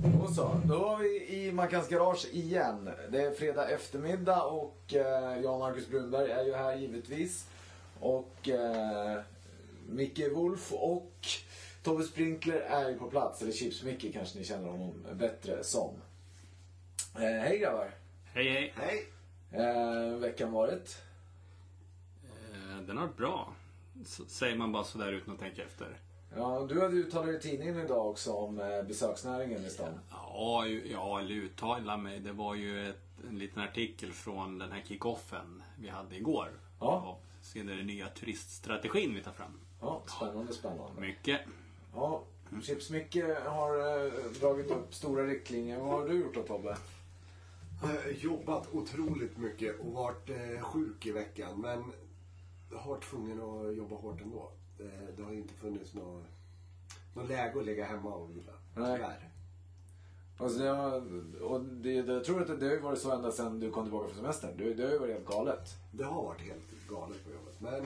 Och så, då var vi i Mackans garage igen. Det är fredag eftermiddag och jag, Marcus Brunberg, är ju här givetvis. Och Micke Wolf och Tobbe Sprinkler är ju på plats. Eller Chips Micke kanske ni känner honom bättre som. Hej grabbar. Hej. Veckan varit? Den har varit bra. Säger man bara sådär utan att tänka efter. Ja, du hade uttalat i tidningen idag också om besöksnäringen i stan. Ja, eller uttala mig. Det var ju en liten artikel från den här kickoffen vi hade igår. Ja. Så är det den nya turiststrategin vi tar fram. Ja, spännande. Mycket. Ja, Chips Micke har dragit upp stora riktlinjer. Vad har du gjort då, Tobbe? Jag har jobbat otroligt mycket och varit sjuk i veckan. Men jag har varit tvungen att jobba hårt ändå. Det har inte funnits någon läge att ligga hemma och vila. Tyvärr. Alltså jag tror att det har ju varit så ända sedan du kom tillbaka från semestern. Det har ju varit helt galet. Det har varit helt galet på jobbet. Men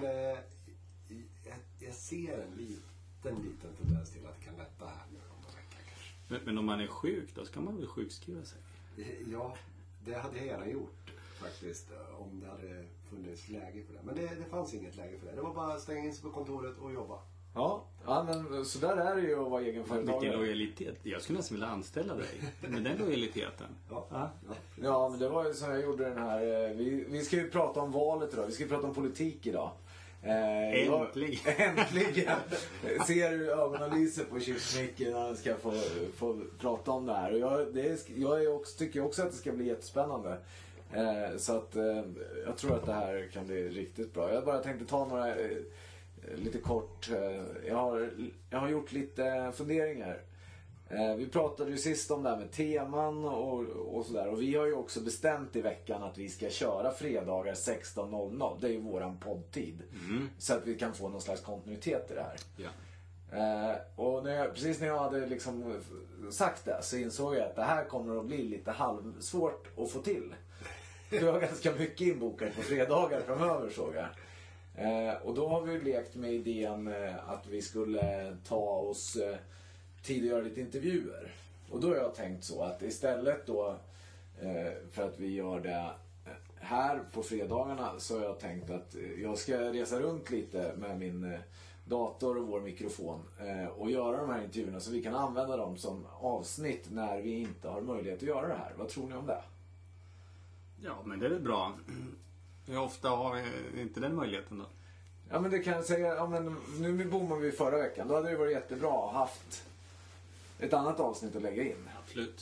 jag ser en liten tendens till att det kan lätta här nu om en vecka kanske. Men om man är sjuk, då ska man väl sjukskriva sig? Ja, det hade jag gärna gjort faktiskt. Om det hade funnits läge för det. Men det fanns inget läge för det. Det var bara att stänga in sig på kontoret och jobba. Ja, men så där är det ju att vara egenföretagare. Vilken lojalitet. Jag skulle nästan vilja anställa dig med den lojaliteten. Ja, men det var ju så jag gjorde den här. Vi ska ju prata om valet idag. Vi ska ju prata om politik idag. Äntligen. Äntligen. Ser du ögonanalyser på Chips Micke när han ska få prata om det här. Och jag tycker också att det ska bli jättespännande. Så att jag tror att det här kan bli riktigt bra. Jag bara tänkte ta några lite kort. Jag har gjort lite funderingar. Vi pratade ju sist om det här med teman och sådär. Och vi har ju också bestämt i veckan att vi ska köra fredagar 16.00. Det är ju våran poddtid. Så att vi kan få någon slags kontinuitet i det här. Ja. Och precis när jag hade liksom sagt det, så insåg jag att det här kommer att bli lite halvsvårt att få till. Vi har ganska mycket inbokat på fredagar framöver, såg jag. Och då har vi lekt med idén att vi skulle ta oss tid att göra lite intervjuer. Och då har jag tänkt så att istället då för att vi gör det här på fredagarna, så har jag tänkt att jag ska resa runt lite med min dator och vår mikrofon och göra de här intervjuerna så vi kan använda dem som avsnitt när vi inte har möjlighet att göra det här. Vad tror ni om det? Ja, men det är väl bra. Hur ofta har vi inte den möjligheten då? Ja, men det kan jag säga. Ja, men nu bommade vi förra veckan. Då hade det varit jättebra att haft ett annat avsnitt att lägga in. Absolut.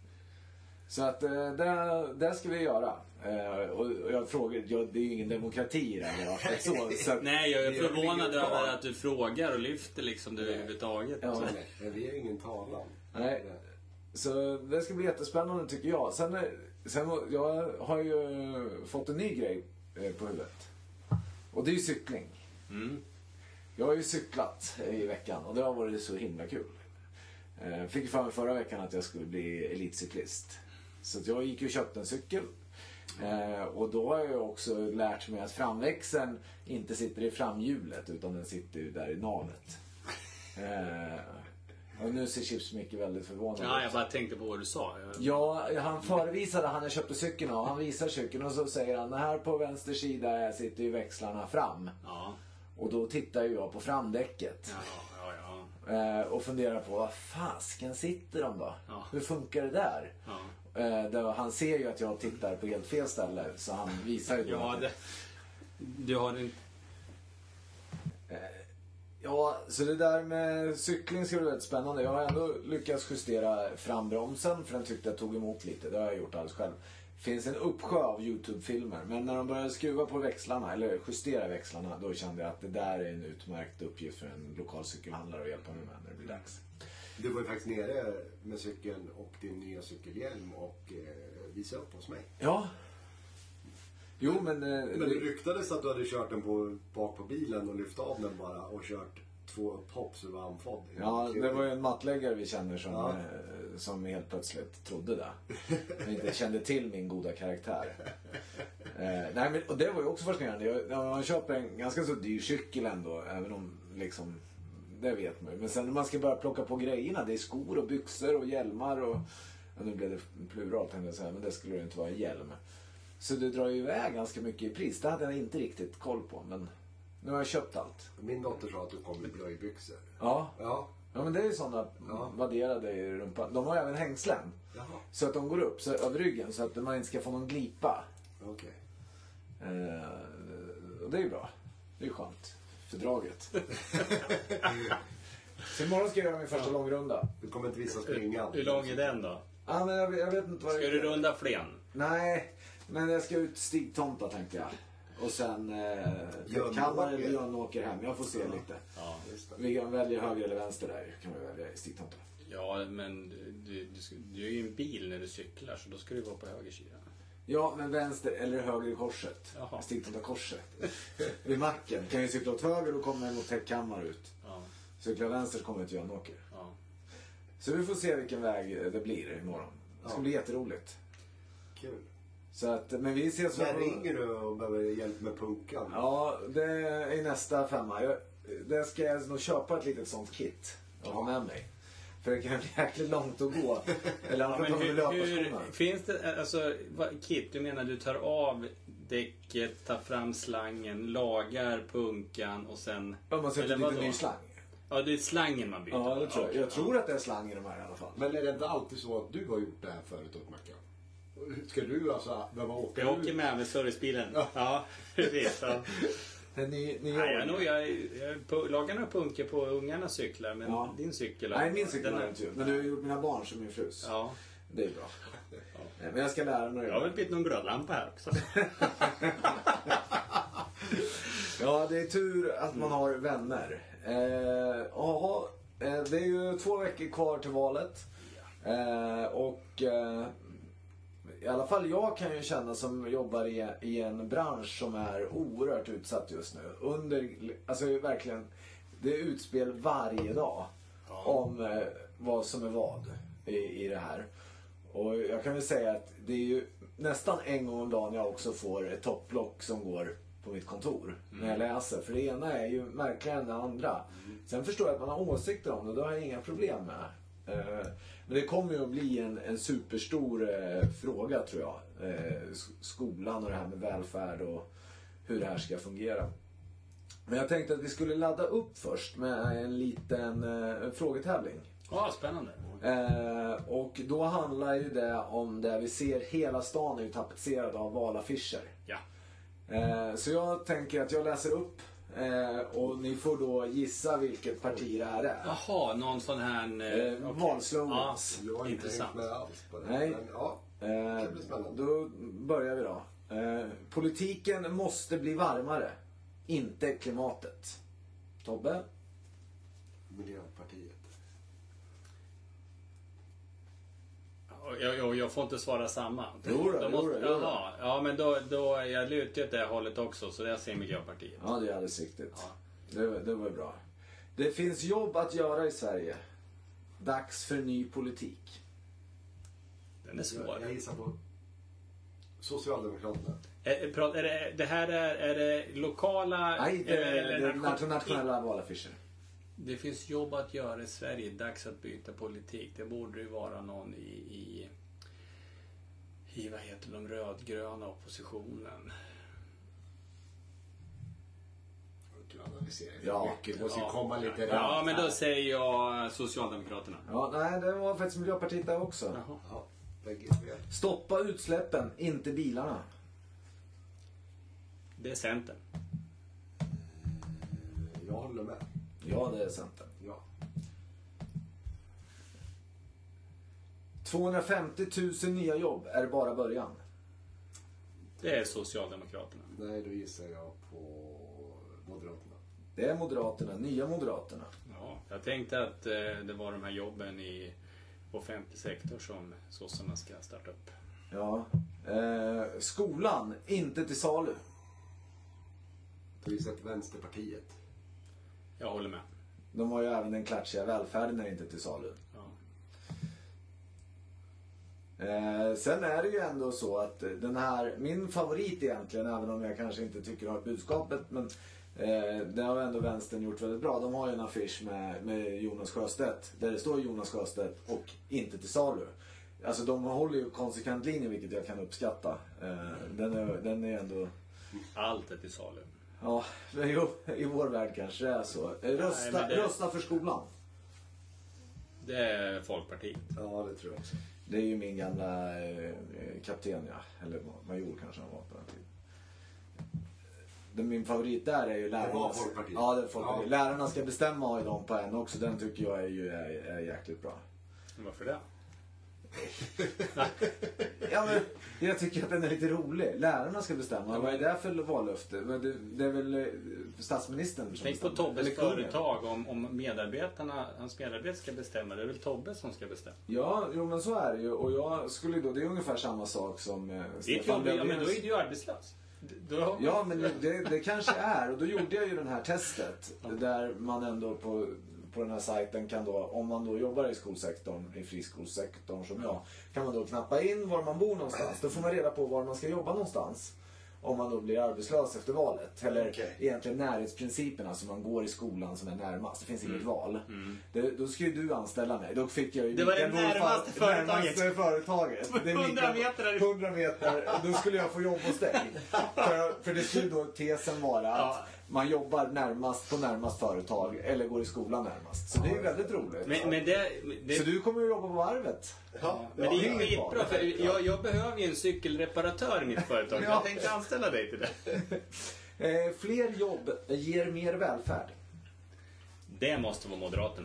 Så att det ska vi göra. Och jag frågar, det är ju ingen demokrati i det här. Så nej, jag är förvånad över att du frågar och lyfter liksom det överhuvudtaget. Ja, vi är ingen talan. Nej. Så det ska bli jättespännande tycker jag. Sen jag har ju fått en ny grej på huvudet. Och det är ju cykling. Jag har ju cyklat i veckan och det har varit så himla kul. Fick för mig förra veckan att jag skulle bli elitcyklist. Så att jag gick ju och köpte en cykel. Och då har jag också lärt mig att framväxeln inte sitter i framhjulet utan den sitter ju där i navet. Och nu ser Chips mycket väldigt förvånad ut. Ja, jag bara tänkte på vad du sa. Ja, han förevisade han jag köpte cykeln och han visar cykeln och så säger han, här på vänster sida sitter ju växlarna fram. Ja. Och då tittar ju jag på framdäcket. Ja. Och funderar på, vad fasken sitter de då? Ja. Hur funkar det där? Ja. Där han ser ju att jag tittar på helt fel ställe, så han visar ju Ja, du har en... Ja, så det där med cykling ska bli väldigt spännande. Jag har ändå lyckats justera frambromsen, för den tyckte jag tog emot lite. Det har jag gjort alldeles själv. Finns en uppsjö av YouTube-filmer, men när de började skruva på växlarna eller justera växlarna, då kände jag att det där är en utmärkt uppgift för en lokal cykelhandlare att hjälpa mig med när det blir dags. Du var ju faktiskt nere med cykeln och din nya cykelhjälm och visade upp hos mig. Ja. Jo, men det ryktades att du hade kört den bak på bilen och lyft av den bara och kört 2 upphopp så du var andfådd. Ja, det var ju en mattläggare vi känner som helt plötsligt trodde det. Men inte kände till min goda karaktär. Nej, men, och det var ju också fascinerande. Man köper en ganska så dyr cykel ändå, även om liksom det vet man ju. Men sen när man ska börja plocka på grejerna, det är skor och byxor och hjälmar och... Ja, nu blev det plural tänkte jag säga, men det skulle det inte vara en hjälm. Så det drar ju iväg ganska mycket i pris. Det hade jag inte riktigt koll på, men nu har jag köpt allt. Min dotter sa att du kom med blöjbyxor. Ja. Ja. Ja, men det är ju sådana vadderade i rumpan. De har även hängslen. Jaha. Så att de går upp så, över ryggen så att man inte ska få någon glipa. Okej. Och det är ju bra. Det är ju skönt. Fördraget. Så imorgon ska jag göra min första långrunda. Du kommer inte visa springan. Hur lång är den då? Ja, men jag vet inte vad Ska du runda Flen? Nej, men jag ska ut Stigtomta tänkte jag. Och sen Kalmar eller Jönåker hem. Jag får se lite. Ja. Vi kan välja höger eller vänster där. Kan vi välja i Stigtomta. Ja, men du är ju en bil när du cyklar, så då ska du vara på höger sida. Ja, men vänster eller höger i korset. Jaha. Stigtomta korset. Vid macken. Kan jag cykla åt höger, då kommer jag mot Täckhammar ut. Ja. Cykla vänster så kommer jag till Jönåker. Ja. Så vi får se vilken väg det blir imorgon. Det ska bli jätteroligt. Kul. Så att, men vi ses. När ringer du och behöver hjälp med punkan? Ja, det är nästa 5. Det ska jag nog köpa ett litet sånt kit och ha med mig. För det kan bli jäkligt långt att gå. Eller Ja, men hur finns det, alltså, kit, du menar du tar av däcket, tar fram slangen, lagar punkan och sen... Ja, man sätter lite ny slang. Ja, det är slangen man byter. Ja, det tror jag. Jag tror att det är slang i de här i alla fall. Men är det inte alltid så att du har gjort det här förut åt Mackan? Ska du alltså behöva åka Jag åker med servicebilen. Ja, precis. Ja. Ni Jag lagar några punkter på ungarnas cyklar, men din cykel... Nej, min cykel har jag inte gjort. Men du har gjort mina barn som min frus. Ja. Det är bra. Men jag ska lära mig. Jag har väl bytt någon glödlampa här också. Ja, det är tur att man har vänner. Det är ju 2 veckor kvar till valet. I alla fall jag kan ju känna som jobbar i en bransch som är oerhört utsatt just nu. Alltså verkligen, det är utspel varje dag om vad som är vad i det här. Och jag kan väl säga att det är ju nästan en gång om dagen jag också får ett topplock som går på mitt kontor när jag läser. För det ena är ju märkligare än det andra. Sen förstår jag att man har åsikter om det, då har jag inga problem med. Men det kommer ju att bli en superstor fråga tror jag. Skolan och det här med välfärd och hur det här ska fungera. Men jag tänkte att vi skulle ladda upp först med en liten frågetävling. Ja, spännande. Och då handlar ju det om det vi ser, hela stan är ju tapetserad av valaffischer. Ja. Så jag tänker att jag läser upp och ni får då gissa vilket parti det här är. Jaha, någon sån här... Valslogans. Du har inte Intressant. hängt med alls på det. Nej. Men, ja, det blir spännande. Då börjar vi då. Politiken måste bli varmare. Inte klimatet. Tobbe? Miljöpartiet. Jag får inte svara samma. Jo då. Jaha, ja men då jag lutar åt det hållet också, så jag säger Miljöpartiet. Ja, det är alldeles riktigt. Ja. Det var bra. Det finns jobb att göra i Sverige. Dags för ny politik. Den är svår. Jag gissar på Socialdemokraterna. Är det lokala... Nej, det är nationella valaffischer. Det finns jobb att göra i Sverige. Dags att byta politik. Det borde ju vara någon i vad heter de rödgröna oppositionen. Ja, mycket. Det måste ju komma lite Ja, men då säger jag Socialdemokraterna. Ja, nej, det var faktiskt Miljöpartiet där också. Jaha. Ja, bägge fel. Stoppa utsläppen, inte bilarna. Det är Centern. Jag håller med. Ja, det är Centern. Ja. 250 000 nya jobb är bara början. Det är Socialdemokraterna. Nej, då gissar jag på Moderaterna. Det är Moderaterna, nya Moderaterna. Ja, jag tänkte att det var de här jobben i offentlig sektor som sossarna ska starta upp. Ja. Skolan, inte till salu. Då gissar jag på Vänsterpartiet. Jag håller med. De har ju även den klatschiga välfärden är inte till salu. Ja. Sen är det ju ändå så att den här, min favorit egentligen, även om jag kanske inte tycker om budskapet, men Det har ändå vänstern gjort väldigt bra. De har ju en affisch med Jonas Sjöstedt där det står Jonas Sjöstedt och inte till salu. Alltså de håller ju konsekvent linje, vilket jag kan uppskatta. Den är ändå... Allt är till salu. Ja, i vår värld kanske det är så. Rösta för skolan. Det är Folkpartiet. Ja, det tror jag också. Det är ju min gamla kapten, ja. Eller major kanske han var på den tiden. Min favorit där är ju lärarna. Det var Folkpartiet. Ja, det är Folkpartiet. Ja. Lärarna ska bestämma har ju de på en också. Den tycker jag är jäkligt bra. Varför det? Ja, men jag tycker att den är lite rolig. Lärarna ska bestämma. Vad är det för vallöfte? Det är väl statsministern som Tänk på bestämmer. Tobbes företag. Om medarbetarna, hans medarbetare ska bestämma. Det är väl Tobbe som ska bestämma. Ja, jo, men så är det ju. Och jag skulle då, det är ungefär samma sak som Stefan Löfven. Ja, men då är du ju arbetslös. Ja, men det kanske är. Och då gjorde jag ju det här testet. Där man ändå på den här sajten kan då, om man då jobbar i skolsektorn, i friskolsektorn som jag, kan man då knappa in var man bor någonstans. Då får man reda på var man ska jobba någonstans. Om man då blir arbetslös efter valet. Eller egentligen närhetsprincipen, alltså man går i skolan som är närmast. Det finns inget val. Då ska ju du anställa mig. Då fick jag ju... Det var det närmaste företaget. Det är 100 meter. 100 meter. Då skulle jag få jobb hos dig. För det skulle då tesen vara att man jobbar närmast på närmast företag eller går i skolan närmast. Så det är ju väldigt roligt. Men så du kommer ju jobba på varvet. Ja, men det är ju skitbra för jag behöver ju en cykelreparatör i mitt företag. Jag tänkte anställa dig till det. Fler jobb ger mer välfärd. Det måste vara Moderaterna.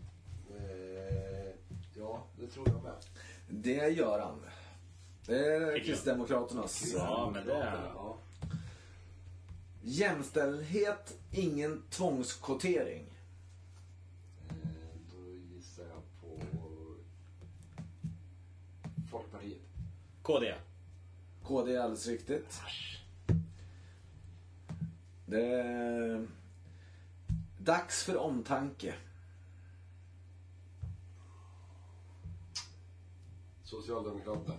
Ja, det tror jag med. Det gör han. Det är Kristdemokraternas. Ja, men det är... Ja. Jämställdhet, ingen tvångskvotering. Då gissar jag på Folkpartiet. KD. KD är alldeles riktigt. Det är dags för omtanke. Socialdemokraterna.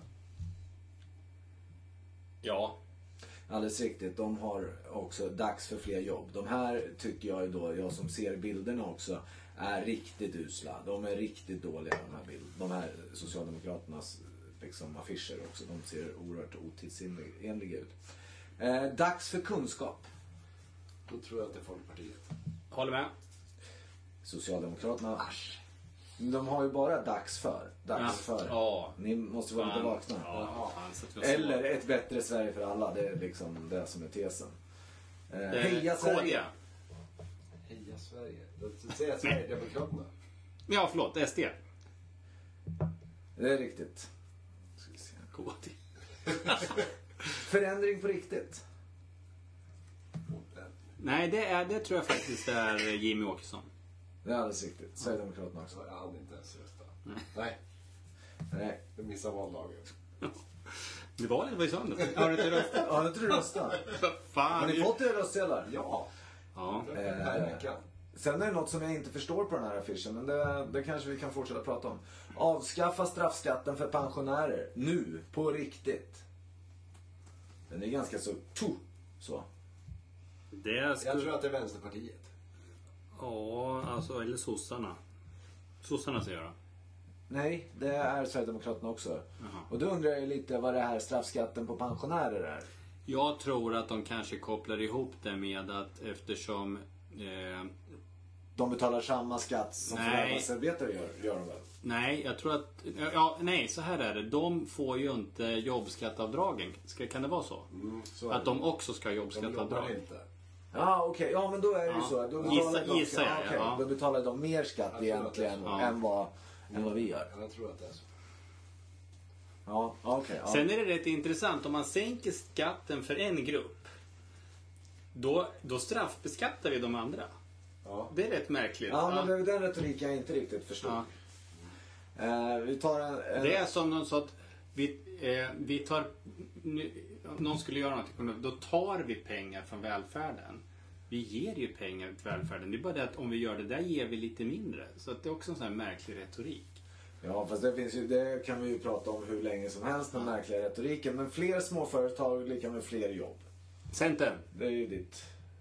Ja. Alldeles riktigt, de har också dags för fler jobb. De här tycker jag då, jag som ser bilderna också, är riktigt usla. De är riktigt dåliga de här Socialdemokraternas liksom, affischer också. De ser oerhört otidsenliga ut. Dags för kunskap. Då tror jag att det är Folkpartiet. Håller med. Socialdemokraterna. De har ju bara dags för. Ja. Ni måste vara lite vakna. Ja. Eller ett bättre Sverige för alla. Det är liksom det som är tesen. Heja Sverige. Heja Sverige. Då säger jag Sverigedemokraterna. Ja, förlåt. SD. Det är riktigt. KD. Förändring på riktigt. Nej, det tror jag faktiskt är Jimmy Åkesson. Det är alldeles riktigt. Sverigedemokraterna också. Jag hann inte ens rösta. Nej. Jag missade valdagen. Det var ju söndag. Har du inte röstat? Ja, jag tror du röstar. Fan. Har ni fått era röstsedlar? Ja. Ja. Sen är det något som jag inte förstår på den här affischen, men det kanske vi kan fortsätta prata om. Avskaffa straffskatten för pensionärer. Nu, på riktigt. Den är ganska så... Så. Jag tror att det är Vänsterpartiet. Ja, alltså, eller sossarna. Sossarna ska göra. Nej, det är Sverigedemokraterna också. Jaha. Och då undrar jag lite vad det här straffskatten på pensionärer är. Jag tror att de kanske kopplar ihop det med att eftersom... De betalar samma skatt som förvärvsarbetare gör de väl? Nej, jag tror att... Ja, nej, så här är det. De får ju inte jobbskattavdragen. Kan det vara så? Så att de också ska ha jobbskattavdrag? De inte. Ja, okej. Ja, men då är det ju så. Då Gissar jag. Ja. Då betalar de mer skatt egentligen än vad vi gör. Jag tror att det är så. Ja, okej. Ja. Sen är det rätt intressant. Om man sänker skatten för en grupp, då straffbeskattar vi de andra. Ja. Det är rätt märkligt. Ja, men den retoriken jag inte riktigt förstod. Ja. Vi tar en... Det är som någon så att vi tar... Någon skulle göra någonting, då tar vi pengar från välfärden. Vi ger ju pengar till välfärden. Det är bara det att om vi gör det där ger vi lite mindre. Så att det är också en sån här märklig retorik. Ja, fast det kan vi ju prata om hur länge som helst, den märkliga retoriken. Men fler småföretag lika med fler jobb. Centern. Det är ju ditt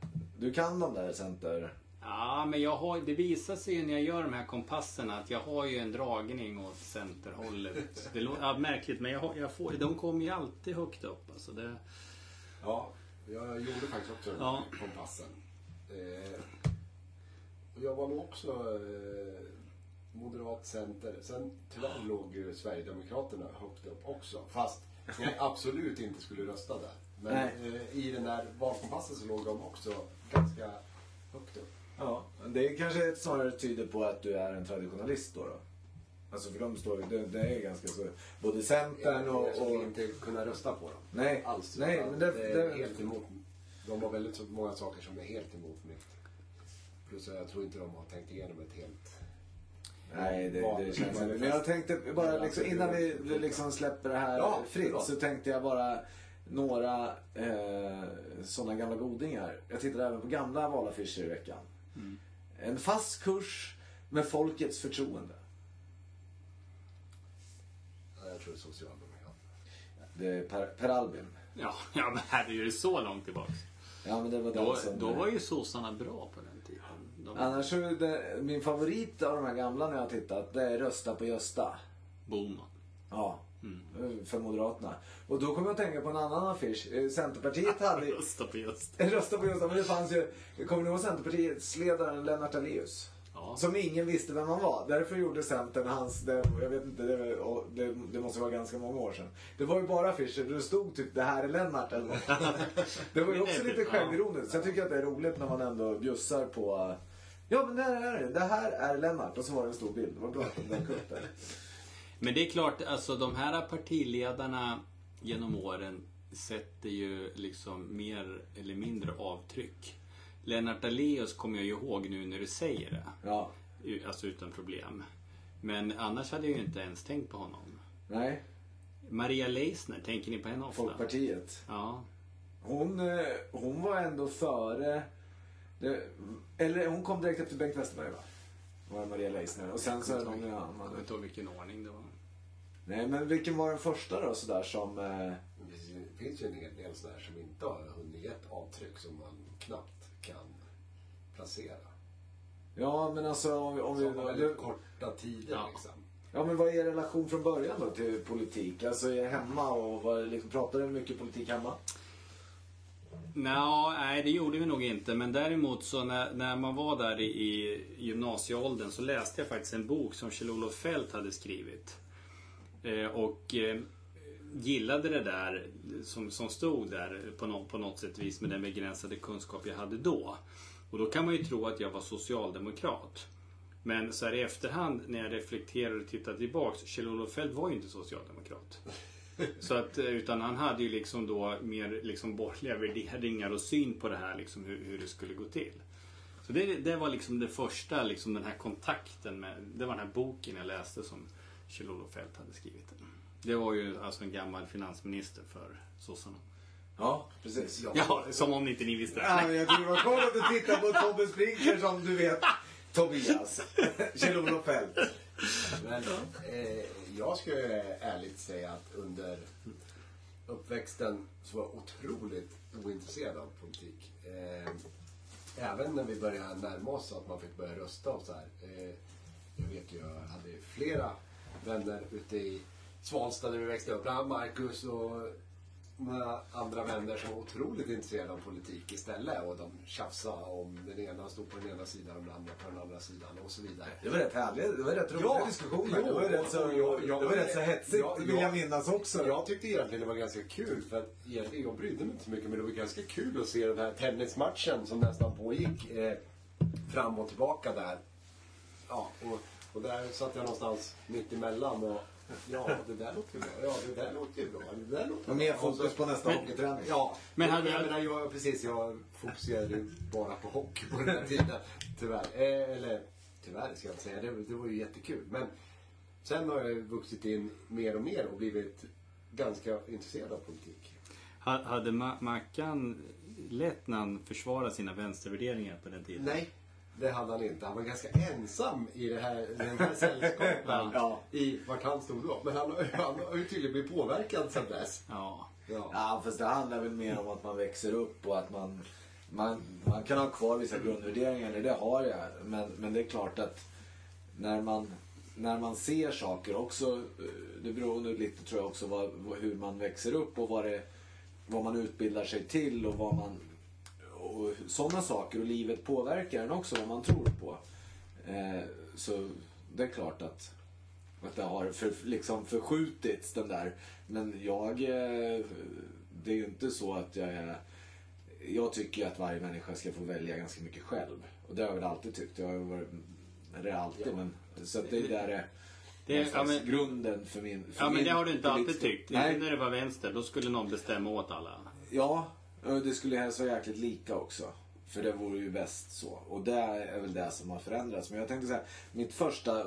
Du kan de där center... Ja, men det visar sig ju när jag gör de här kompasserna att jag har ju en dragning åt centerhållet. Det låter märkligt, men de kommer ju alltid högt upp. Alltså det... Ja, jag gjorde faktiskt också kompassen. Och jag var nog också moderat center. Sen tyvärr låg ju Sverigedemokraterna högt upp också. Fast jag absolut inte skulle rösta där. Men i den där valkompassen så låg de också ganska högt upp. Ja, det kanske snarare tyder på att du är en traditionalist då. Alltså för de står ju, det är ganska så, både Centern och... Jag skulle inte kunna rösta på dem. Nej, alls. Nej, men det är helt emot. De har väldigt så många saker som är helt emot mitt. Plus jag tror inte de har tänkt igenom ett helt... Nej, det känns inte. Men jag tänkte bara liksom, innan vi liksom släpper det här fritt så tänkte jag bara några sådana gamla godingar. Jag tittade även på gamla valaffischer i veckan. En fast kurs med folkets förtroende. Jag tror det är Socialdemokraterna. Det är Per Albin. Ja, men här är ju så långt tillbaka. Ja, men det var då var ju sossarna bra på den tiden. Annars så min favorit av de här gamla när jag har tittat, det är Rösta på Gösta. Boman. Ja, för Moderaterna. Och då kommer jag att tänka på en annan affisch. Centerpartiet hade... Rösta på Gösta. Rösta på Gösta, men det fanns ju... Kommer ni ihåg Centerpartiets ledaren Lennart Daléus? Ja. Som ingen visste vem han var. Därför gjorde Centern hans... Jag vet inte, det måste vara ganska många år sedan. Det var ju bara affischer där det stod typ det här är Lennart eller något. Det var ju också lite självironiskt. Så jag tycker att det är roligt när man ändå bjussar på... Ja, men det här är Lennart. Och så var det en stor bild. Det var bra att de dök upp där. Men det är klart, alltså de här partiledarna genom åren sätter ju liksom mer eller mindre avtryck. Lennart Daléus kommer jag ju ihåg nu när du säger det. Ja. Alltså utan problem. Men annars hade jag ju inte ens tänkt på honom. Nej. Maria Leisner, tänker ni på henne ofta? Folkpartiet. Ja. Hon var ändå före... eller hon kom direkt efter Bengt Westerberg, va? Var Maria Leisner. Och sen så är det någon annan. Jag vet inte vilken ordning det var. Nej, men vilken var den första då sådär som... Det finns ju en hel del sådär som inte har hunnit ett avtryck som man knappt kan placera. Ja, men alltså om vi... Som har väldigt korta tider liksom. Ja, men vad är er relation från början då till politik? Alltså är hemma och liksom, pratar du mycket politik hemma? Nej, det gjorde vi nog inte. Men däremot så när man var där i gymnasieåldern så läste jag faktiskt en bok som Kjell-Olof Feldt hade skrivit. Och gillade det där som stod där på något sätt vis med den begränsade kunskap jag hade då. Och då kan man ju tro att jag var socialdemokrat. Men så här i efterhand när jag reflekterar och tittar tillbaks, Kjell-Olof Feldt var ju inte socialdemokrat. Så att, utan han hade ju liksom då mer liksom borgerliga värderingar och syn på det här liksom hur det skulle gå till. Så det var liksom det första liksom den här kontakten med, det var den här boken jag läste som Kjell-Olof Feldt hade skrivit. Det var ju alltså en gammal finansminister för sossarna. Ja, precis. Ja, som om inte ni visste. Ja, men jag tror det var kvar att du tittar på Tobbe Sprinkler som du vet. Tobias. Kjell-Olof Feldt. Men jag skulle ärligt säga att under uppväxten så var jag otroligt ointresserad av politik. Även när vi började närma oss att man fick börja rösta och så här. Jag vet ju, jag hade flera vänner ute i Svalstad där vi växte upp. Bland annat Marcus och med andra vänner som var otroligt intresserade av politik istället. Och de tjafsade om den ena stod på den ena sidan och den andra på den andra sidan och så vidare. Det var rätt härligt. Det var rätt roliga diskussioner. Det var rätt så hetsigt, vill jag minnas också. Jag tyckte egentligen det var ganska kul. För att jag brydde mig inte så mycket. Men det var ganska kul att se den här tennismatchen som nästan pågick fram och tillbaka där. Ja, och där satt jag någonstans mitt emellan och ja, det där låter bra. Ja, det där låter bra. Det där låter och mer fokus på nästa hockeyträning. Ja, men jag fokuserade bara på hockey på den här tiden. Tyvärr. Eller tyvärr ska jag inte säga. Det var ju jättekul. Men sen har jag vuxit in mer och mer och blivit ganska intresserad av politik. Hade Mackan lätt när han försvarade sina vänstervärderingar på den tiden? Nej. Det hade han inte. Han var ganska ensam i den här sällskapen i vart han stod då. Men han har ju tydligen blivit påverkad sedan dess. Ja. Ja, fast det handlar väl mer om att man växer upp och att man man kan ha kvar vissa grundvärderingar, det har jag. Men det är klart att när man ser saker också, det beror nu lite tror jag också hur man växer upp och vad man utbildar sig till och sådana saker, och livet påverkar en också vad man tror på. Så det är klart att det har liksom förskjutits den där. Men det är ju inte så att jag tycker att varje människa ska få välja ganska mycket själv. Och det har jag väl alltid tyckt. Jag har varit det alltid, ja. Men så att det är grunden för min men det har du inte alltid tyckt. Nej. Inte när det var vänster, då skulle någon bestämma åt alla. Ja, det skulle helst vara jäkligt lika också. För det vore ju bäst så. Och det är väl det som har förändrats. Men jag tänkte säga, mitt första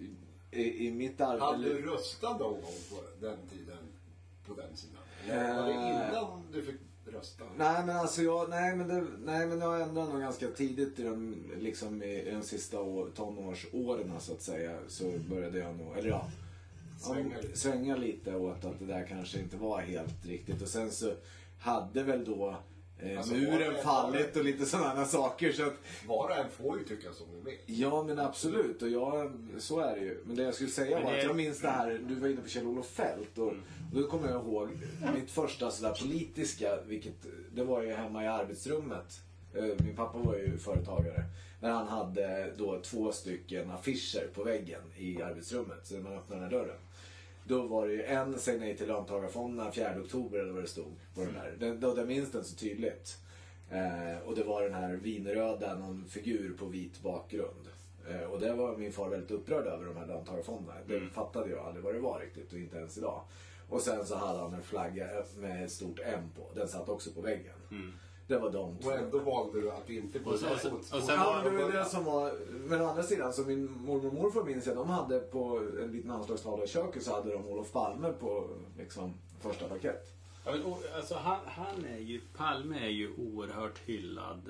i mitt arbete... Hade du röstat någon gång på den tiden på den sidan? Eller var det innan du fick rösta? Nej men alltså jag ändrade nog ganska tidigt i de sista tonårsåren så att säga. Så började jag nog, eller svänga lite åt att det där kanske inte var helt riktigt. Och sen så hade väl då muren fallit och lite sådana saker. Så att, var och en får ju tycka som du vill. Ja men absolut, och så är det ju. Men det jag skulle säga var att jag minns det här, du var inne på Kjell-Olof Feldt och då kommer jag ihåg mitt första sådär politiska, det var ju hemma i arbetsrummet. Min pappa var ju företagare. Men han hade då 2 stycken affischer på väggen i arbetsrummet. Så när man öppnade den här dörren. Då var det ju en säg nej till löntagarfonderna 4 oktober eller vad det stod på den där. Jag minns den så tydligt. Och det var den här vinröda, någon figur på vit bakgrund. Och det var min far väldigt upprörd över de här löntagarfonderna. Det fattade jag aldrig vad det var riktigt och inte ens idag. Och sen så hade han en flagga med ett stort M på. Den satt också på väggen. Det var de 2. Och ändå valde du att inte gå och sen var det som var, men å andra sidan så min mormor och morfar minns jag, de hade på en liten anslagstavla i köket så hade de Olof Palme på liksom första paket. Ja, men, alltså, Palme är ju oerhört hyllad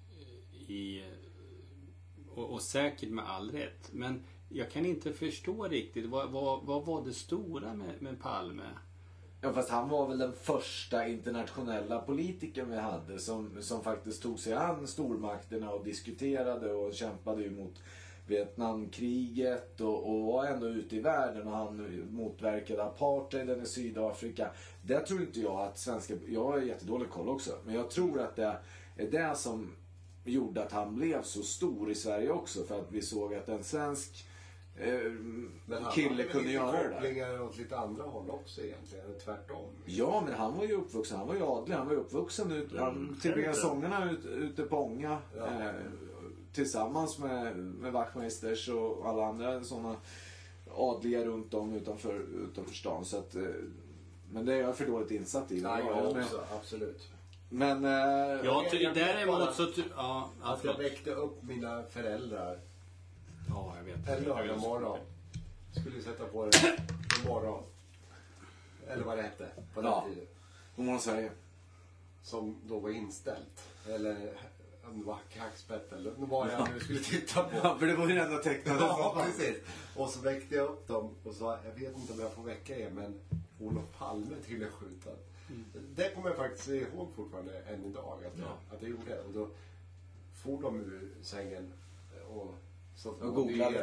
och säkert med all rätt. Men jag kan inte förstå riktigt vad var det stora med Palme? Ja fast han var väl den första internationella politikern vi hade som faktiskt tog sig an stormakterna och diskuterade och kämpade ju mot Vietnamkriget och var ändå ute i världen och han motverkade apartheiden i Sydafrika. Det tror inte jag att jag har jättedålig koll också, men jag tror att det är det som gjorde att han blev så stor i Sverige också, för att vi såg att en svensk kille kunde göra det där. Kopplingar åt lite andra håll också egentligen, tvärtom. Ja, men han var ju uppvuxen, han var ju adlig, han var ju uppvuxen till sångarna ute på Ånga. Ja. Tillsammans med Wachtmeisters och alla andra sådana adliga runt om utanför stan. Så att, men det är jag för dåligt insatt i. Ja, jag också, absolut. Men däremot så att jag väckte upp mina föräldrar. Ja, jag vet. En lördag morgon. Skulle sätta på det på morgon. Eller vad det hette på den tiden. God morgon Sverige. Som då var inställt. Eller om det var hackspett eller vad jag nu skulle titta på. Ja, för det var ju ändå tecknat. Ja, precis. Och så väckte jag upp dem och sa, jag vet inte om jag får väcka er, men Olof Palme till skjuten. Det kommer jag faktiskt ihåg fortfarande än idag att jag gjorde det. Och då for de ur sängen och googlade.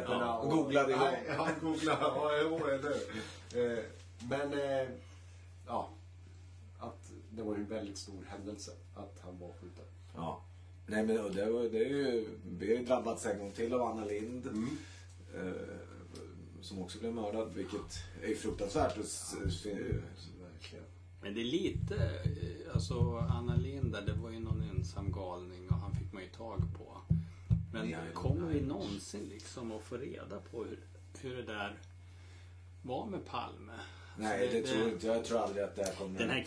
Men att det var ju en väldigt stor händelse att han var skjuten. Ja. Nej men vi har ju drabbats en gång till av Anna Lindh. Som också blev mördad, vilket är fruktansvärt. Men det är lite, alltså Anna Lindh, det var ju någon ensam galning och han fick man ju tag på. Men kommer vi någonsin liksom att få reda på hur det där var med Palme? Nej, det tror inte jag. Jag tror aldrig att det här kommer. Den här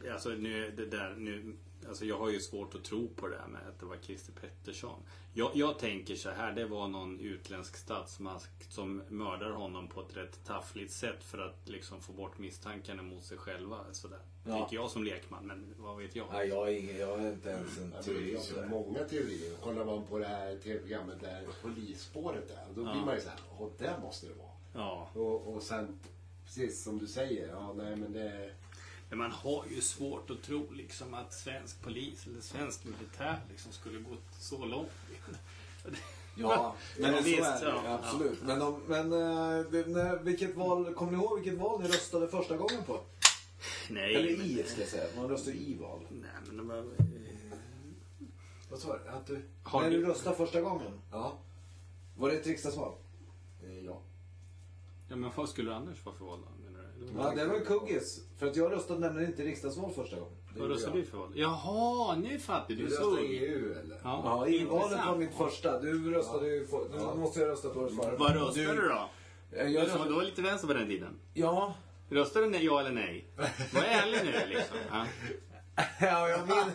alltså jag har ju svårt att tro på det här med att det var Christer Pettersson. Jag tänker så här, det var någon utländsk statsmakt som mördar honom på ett rätt taffligt sätt för att liksom få bort misstankarna mot sig själva. Sådär. Tänker jag som lekman, men vad vet jag? Nej, jag har inte ens en teori. Det finns många teorier. Kollar man på det här tv-programmet där polisspåret är, då blir man ju så här, det måste det vara. Ja. Och sen, precis som du säger, men det... Men man har ju svårt att tro liksom att svensk polis eller svensk militär liksom skulle gå så långt. Ja, men så visst, är det, absolut. Ja. Men vilket val, kommer ni ihåg vilket val ni röstade första gången på? Nej. Eller ska jag säga. Man röstar i val. Nej, men de var... Vad sa du? Att du... När du röstade första gången? Ja. Var det ett riksdagsval? Ja. Ja, men vad skulle det annars vara för val då? Ja, det var en kuggis. För att jag röstade nämligen inte i riksdagsval första gången. Vad röstade du för val? Jaha, nu fattar du. Du röstade i EU eller? Ja, EU-valet var mitt första. Du röstade ju... Nu måste jag rösta på det svaret. Vad röstade du då? Jag röstade... Du var lite vänster på den tiden. Ja. Röstade du ja eller nej? Var ärlig nu liksom. Ja. Ja, jag minns...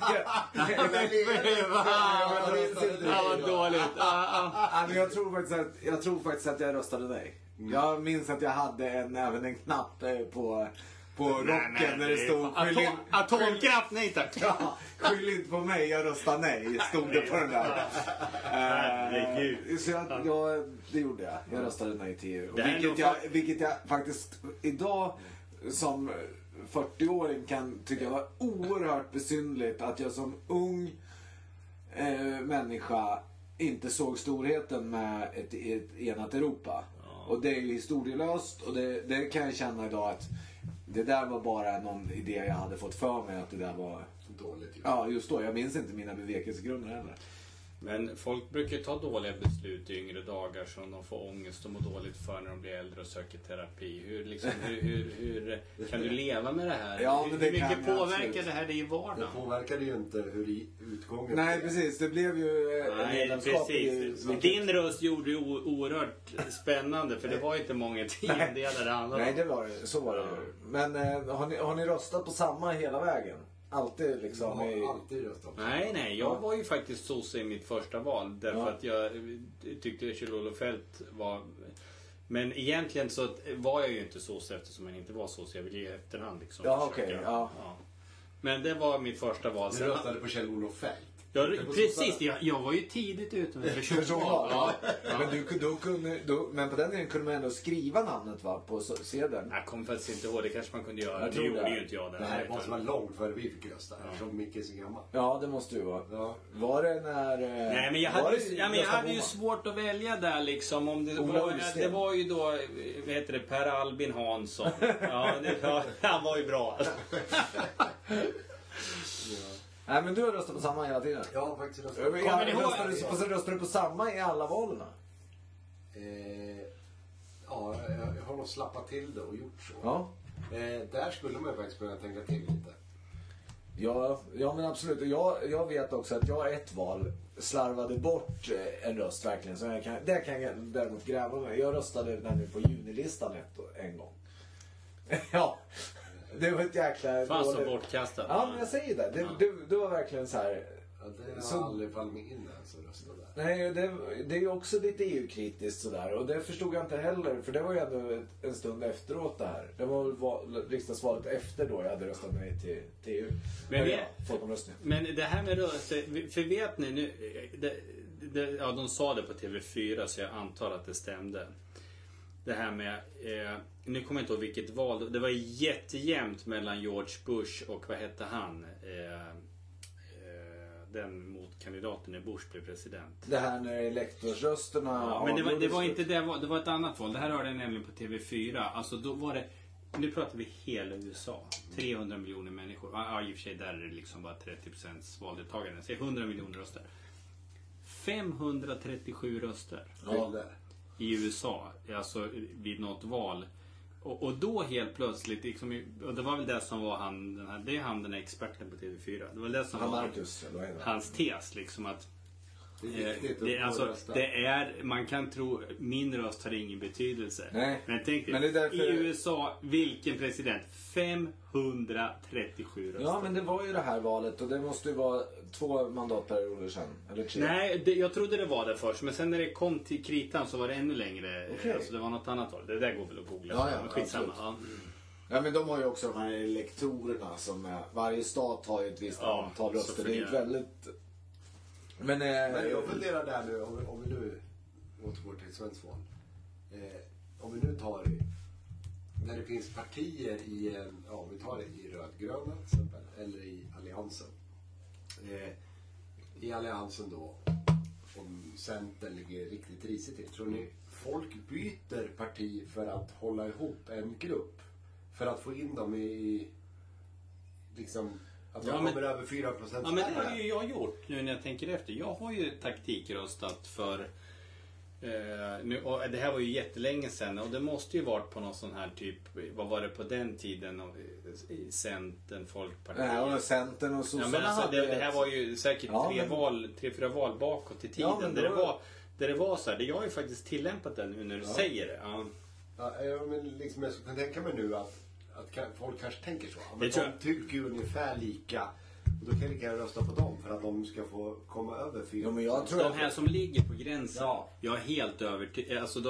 Vad dåligt. Men jag tror faktiskt att jag röstade nej. Jag minns att jag hade även en knapp på rocken där det stod atomkraft, nej tack. Ja, skyll inte på mig, jag röstar nej. Stod det på den där. Så det gjorde jag. Jag röstade nej till EU. Vilket jag faktiskt idag som 40-åring kan tycka var oerhört besynnerligt att jag som ung människa inte såg storheten med ett enat Europa. Och det är ju historielöst och det kan jag känna idag att det där var bara någon idé jag hade fått för mig att det där var dåligt. Ja, just då. Jag minns inte mina bevekelsegrunder heller. Men folk brukar ta dåliga beslut i yngre dagar som de får ångest och mår dåligt för när de blir äldre och söker terapi. Hur kan du leva med det här? Ja, men hur mycket påverkar det här dig i vardagen? Det påverkade ju inte hur utgången... Nej, precis. Det blev ju medlemskap i... Din röst gjorde ju oerhört spännande för det var inte många tiondelar det andra. Nej, det var det. Så var det. Men har ni röstat på samma hela vägen? Alltid liksom? Jag har alltid röstat på. Nej, jag var ju faktiskt sosse i mitt första val därför att jag tyckte Kjell-Olof Feldt var... Men egentligen så var jag ju inte sosse eftersom jag inte var sosse. Jag ville ge efterhand liksom. Ja, okej. Ja. Men det var mitt första val. Du röstade på Kjell-Olof Feldt? Ja, precis. Jag var ju tidigt ute med personval. Ja. Men på den tiden kunde man ändå skriva namnet på sedeln. Jag kommer faktiskt inte ihåg. Det kanske man kunde göra. Det gjorde ju inte jag. Det här måste vara långt före vi fick rösta. Eftersom Micke är så gammal. Ja, det måste ju vara. Ja. Var det när... Nej, men jag hade ju svårt att välja där liksom. Om det var ju då, vad heter det, Per Albin Hansson. Han var ju bra. Nej, men du har röstat på samma hela tiden? Ja, faktiskt röstat. Röstade du på samma i alla valen? Ja, jag har nog slappat till det och gjort så. Ja. Där skulle man faktiskt kunna tänka till lite. Ja, men absolut. Jag vet också att jag ett val slarvade bort en röst verkligen. Så det kan jag däremot gräva med. Jag röstade nämligen på junilistan en gång. Ja. Det var ett jäkla... Fan så bortkastat. Ja, men jag säger det. Det var verkligen så här... Ja, det har aldrig fallit mig in ens att rösta där. Nej, det är ju också lite EU-kritiskt sådär. Och det förstod jag inte heller. För det var ju ändå en stund efteråt det här. Det var riksdagsvalet efter då jag hade röstat nej till EU. Men det här med röster... För vet ni nu... Ja, de sa det på TV4 så jag antar att det stämde. Det här med... nu kommer jag inte ihåg vilket val. Det var jättejämnt mellan George Bush och vad hette han? Den motkandidaten när Bush blev president. Det här när elektorsrösterna... Ja, men det var inte det var ett annat val. Det här hörde jag nämligen på TV4. Alltså då var det... Nu pratar vi hela USA. 300 miljoner människor. Ja, i och för sig där är det liksom bara 30% valdeltagande. Så 100 miljoner röster. 537 röster. Ja. I USA, alltså vid något val. Och då helt plötsligt, liksom, och det var väl det som var han den experten på TV4. Det var det som var Marcus, hans tes, liksom att man kan tro min röst har ingen betydelse. Nej. Men tänk dig, i USA, vilken president? 537 röster. Ja, men det var ju det här valet och det måste ju vara 2 mandatperioder sedan, eller 3. Nej, jag trodde det var det först, men sen när det kom till kritan så var det ännu längre. Okay. Alltså det var något annat val. Det där går väl att googla. Ja, skitsamma. Ja, men de har ju också de här elektorerna som är, varje stat har ju ett visst antal röster. Det är ju väldigt... Men jag funderar där nu, om vi nu återgår till svensk val. Om vi nu tar när det finns partier i, ja vi tar det i rödgröna till exempel, eller i alliansen. I alliansen då, om Centern ligger riktigt risigt till, tror ni folk byter parti för att hålla ihop en grupp? För att få in dem i, liksom, att de kommer över 4%? Ja, men det har ju jag gjort nu när jag tänker efter. Jag har ju taktikröstat för nu, och det här var ju jättelänge sedan och det måste ju varit på någon sån här typ, vad var det på den tiden, Centern, Folkpartiet? Ja, och Centern och Sossarna. Ja, men alltså, det här var ju säkert 3-4 val bakåt i tiden. Ja, där det var så här, jag har ju faktiskt tillämpat det nu när du säger det. Ja, men liksom jag skulle tänka mig nu att folk kanske tänker så. Men de tycker ju ungefär lika. Och då kan jag lika gärna rösta på dem för att de ska få komma över 4%. Ja, men jag tror de här som ligger på gränsen. Ja. Jag är helt övertygad. Alltså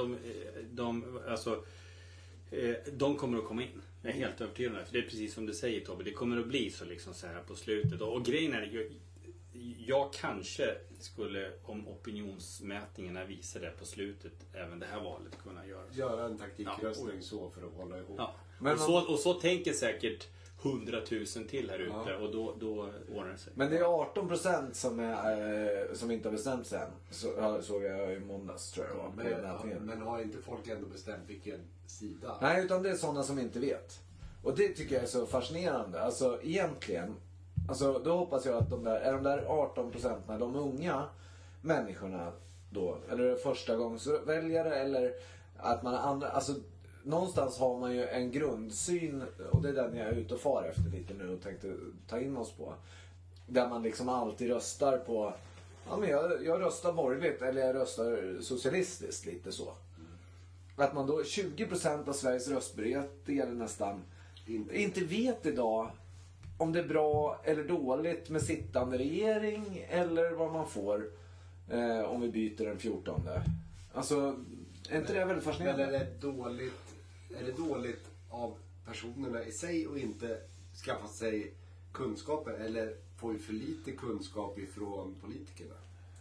de kommer att komma in. Jag är helt övertygad om det. För det är precis som du säger Tobbe. Det kommer att bli så liksom så här på slutet. Och grejen är jag kanske skulle, om opinionsmätningarna visar det på slutet, även det här valet kunna göra en taktikröstning så för att hålla ihop. Ja. Men och så tänker säkert 100 000 till här ute och då ordnar det sig. Men det är 18% som inte har bestämt sig än. Såg jag i måndags tror jag. Men har inte folk ändå bestämt vilken sida? Nej, utan det är sådana som inte vet. Och det tycker jag är så fascinerande. Alltså egentligen, alltså då hoppas jag att de där 18% de unga människorna då, eller förstagångsväljare eller att man andra, alltså någonstans har man ju en grundsyn och det är den jag är ute och far efter lite nu och tänkte ta in oss på. Där man liksom alltid röstar på, ja men jag röstar borgerligt eller jag röstar socialistiskt lite så. Att man då 20% av Sveriges röstberättigade nästan inte vet idag om det är bra eller dåligt med sittande regering eller vad man får om vi byter den 14. Alltså, är inte det väldigt fascinerande? Men är det dåligt av personerna i sig och inte skaffa sig kunskaper eller får ju för lite kunskap ifrån politikerna?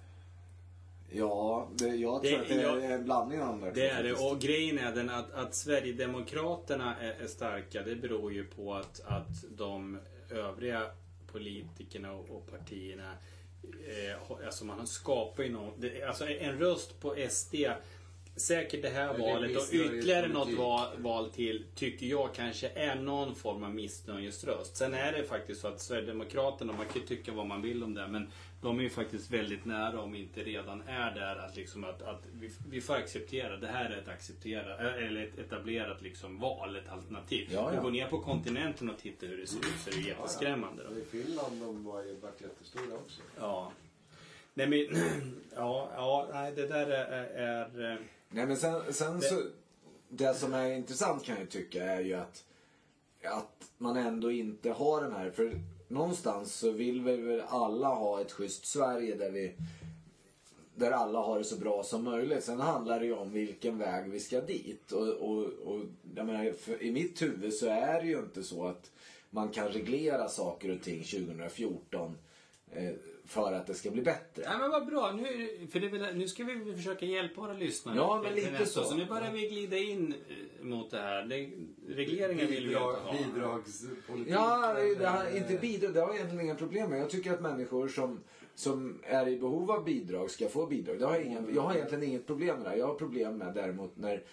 Ja, jag tror att det är en blandning av dem där. Det är det, och grejen är den att Sverigedemokraterna är starka. Det beror ju på att de övriga politikerna och partierna alltså man skapar ju alltså en röst på SD säkert det här valet och ytterligare något val till tycker jag kanske är någon form av missnöjesröst. Sen är det faktiskt så att Sverigedemokraterna, man kan ju tycka vad man vill om det, men de är ju faktiskt väldigt nära om inte redan är där att liksom att vi får acceptera, det här är ett etablerat liksom val, ett alternativ. Ja. Och gå ner på kontinenten och titta hur det ser ut så är det jätteskrämmande. Ja. I Finland de var ju varit jättestora också. Ja. Nej men nej det där är nej men sen så det som är intressant kan jag tycka är ju att man ändå inte har den här, för någonstans så vill vi väl alla ha ett schysst Sverige där alla har det så bra som möjligt. Sen handlar det ju om vilken väg vi ska dit och jag menar, i mitt huvud så är det ju inte så att man kan reglera saker och ting 2014 för att det ska bli bättre. Ja men vad bra, nu ska vi försöka hjälpa våra lyssnare. Ja men lite så nu börjar vi glida in mot det här. Regleringen vill vi inte ha. Bidragspolitik. Ja, inte bidrag, det har jag egentligen inga problem med. Jag tycker att människor som är i behov av bidrag ska få bidrag. Jag har egentligen inget problem med det. Jag har problem med däremot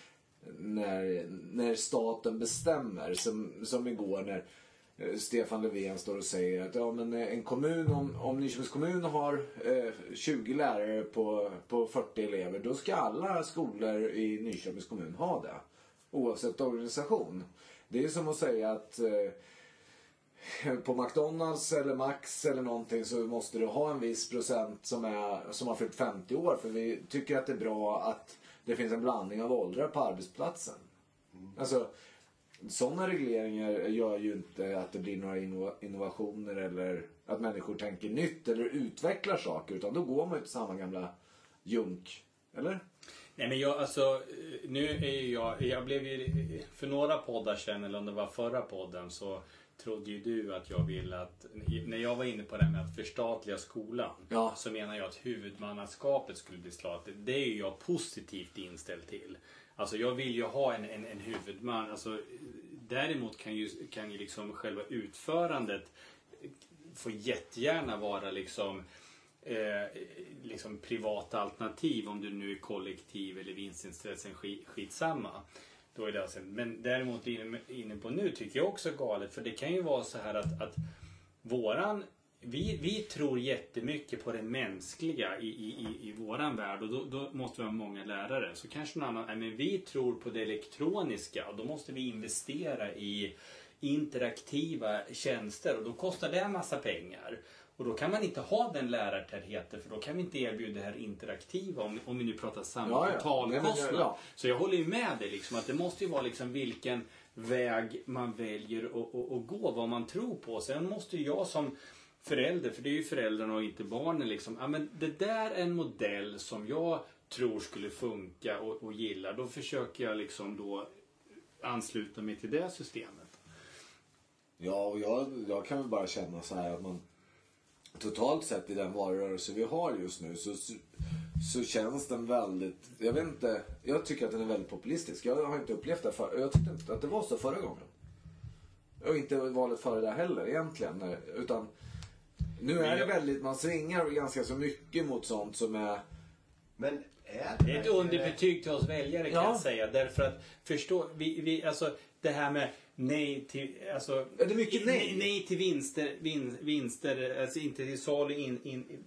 när staten bestämmer, som igår när Stefan Löfven står och säger att ja, men en kommun, om Nyköpings kommun har 20 lärare på 40 elever, då ska alla skolor i Nyköpings kommun ha det. Oavsett organisation. Det är som att säga att på McDonalds eller Max eller någonting så måste du ha en viss procent som har fyllt 50 år. För vi tycker att det är bra att det finns en blandning av åldrar på arbetsplatsen. Alltså, sådana regleringar gör ju inte att det blir några innovationer eller att människor tänker nytt eller utvecklar saker, utan då går man ju till samma gamla junk, eller? Nej men nu är jag blev ju för några poddar sedan, eller om det var förra podden, så trodde ju du att jag ville att, när jag var inne på det med att förstatliga skolan, så menar jag att huvudmannaskapet skulle bli statligt. Det är ju jag positivt inställd till. Alltså jag vill ju ha en huvudman. Alltså, däremot kan ju liksom själva utförandet får jättegärna vara liksom privata alternativ, om du nu är kollektiv eller vinstintressen, skitsamma. Då är det alltså, men däremot inne på nu tycker jag också galet, för det kan ju vara så här att vi tror jättemycket på det mänskliga i våran värld, och då måste vi ha många lärare. Så kanske någon annan, men vi tror på det elektroniska, och då måste vi investera i interaktiva tjänster, och då kostar det en massa pengar. Och då kan man inte ha den lärartätheten, för då kan vi inte erbjuda det här interaktiva, om vi nu pratar samma totalkostnad. Ja. Så jag håller ju med dig liksom, att det måste ju vara liksom vilken väg man väljer att gå, vad man tror på. Sen måste jag som förälder, för det är ju föräldrarna och inte barnen liksom, ja men det där är en modell som jag tror skulle funka och gilla. Då försöker jag liksom då ansluta mig till det systemet. Ja, och jag kan väl bara känna så här att man totalt sett i den varurörelse vi har just nu så känns den väldigt, jag vet inte, jag tycker att den är väldigt populistisk. Jag har inte upplevt det förr. Jag tyckte inte att det var så förra gången. Och inte valet före det heller egentligen, utan nu är det väldigt, man svingar ganska så mycket mot sånt som är... Men det är ett underbetyg till oss väljare kan jag säga. Därför att förstå, vi alltså det här med nej till, alltså är det mycket nej till vinster, alltså inte till salu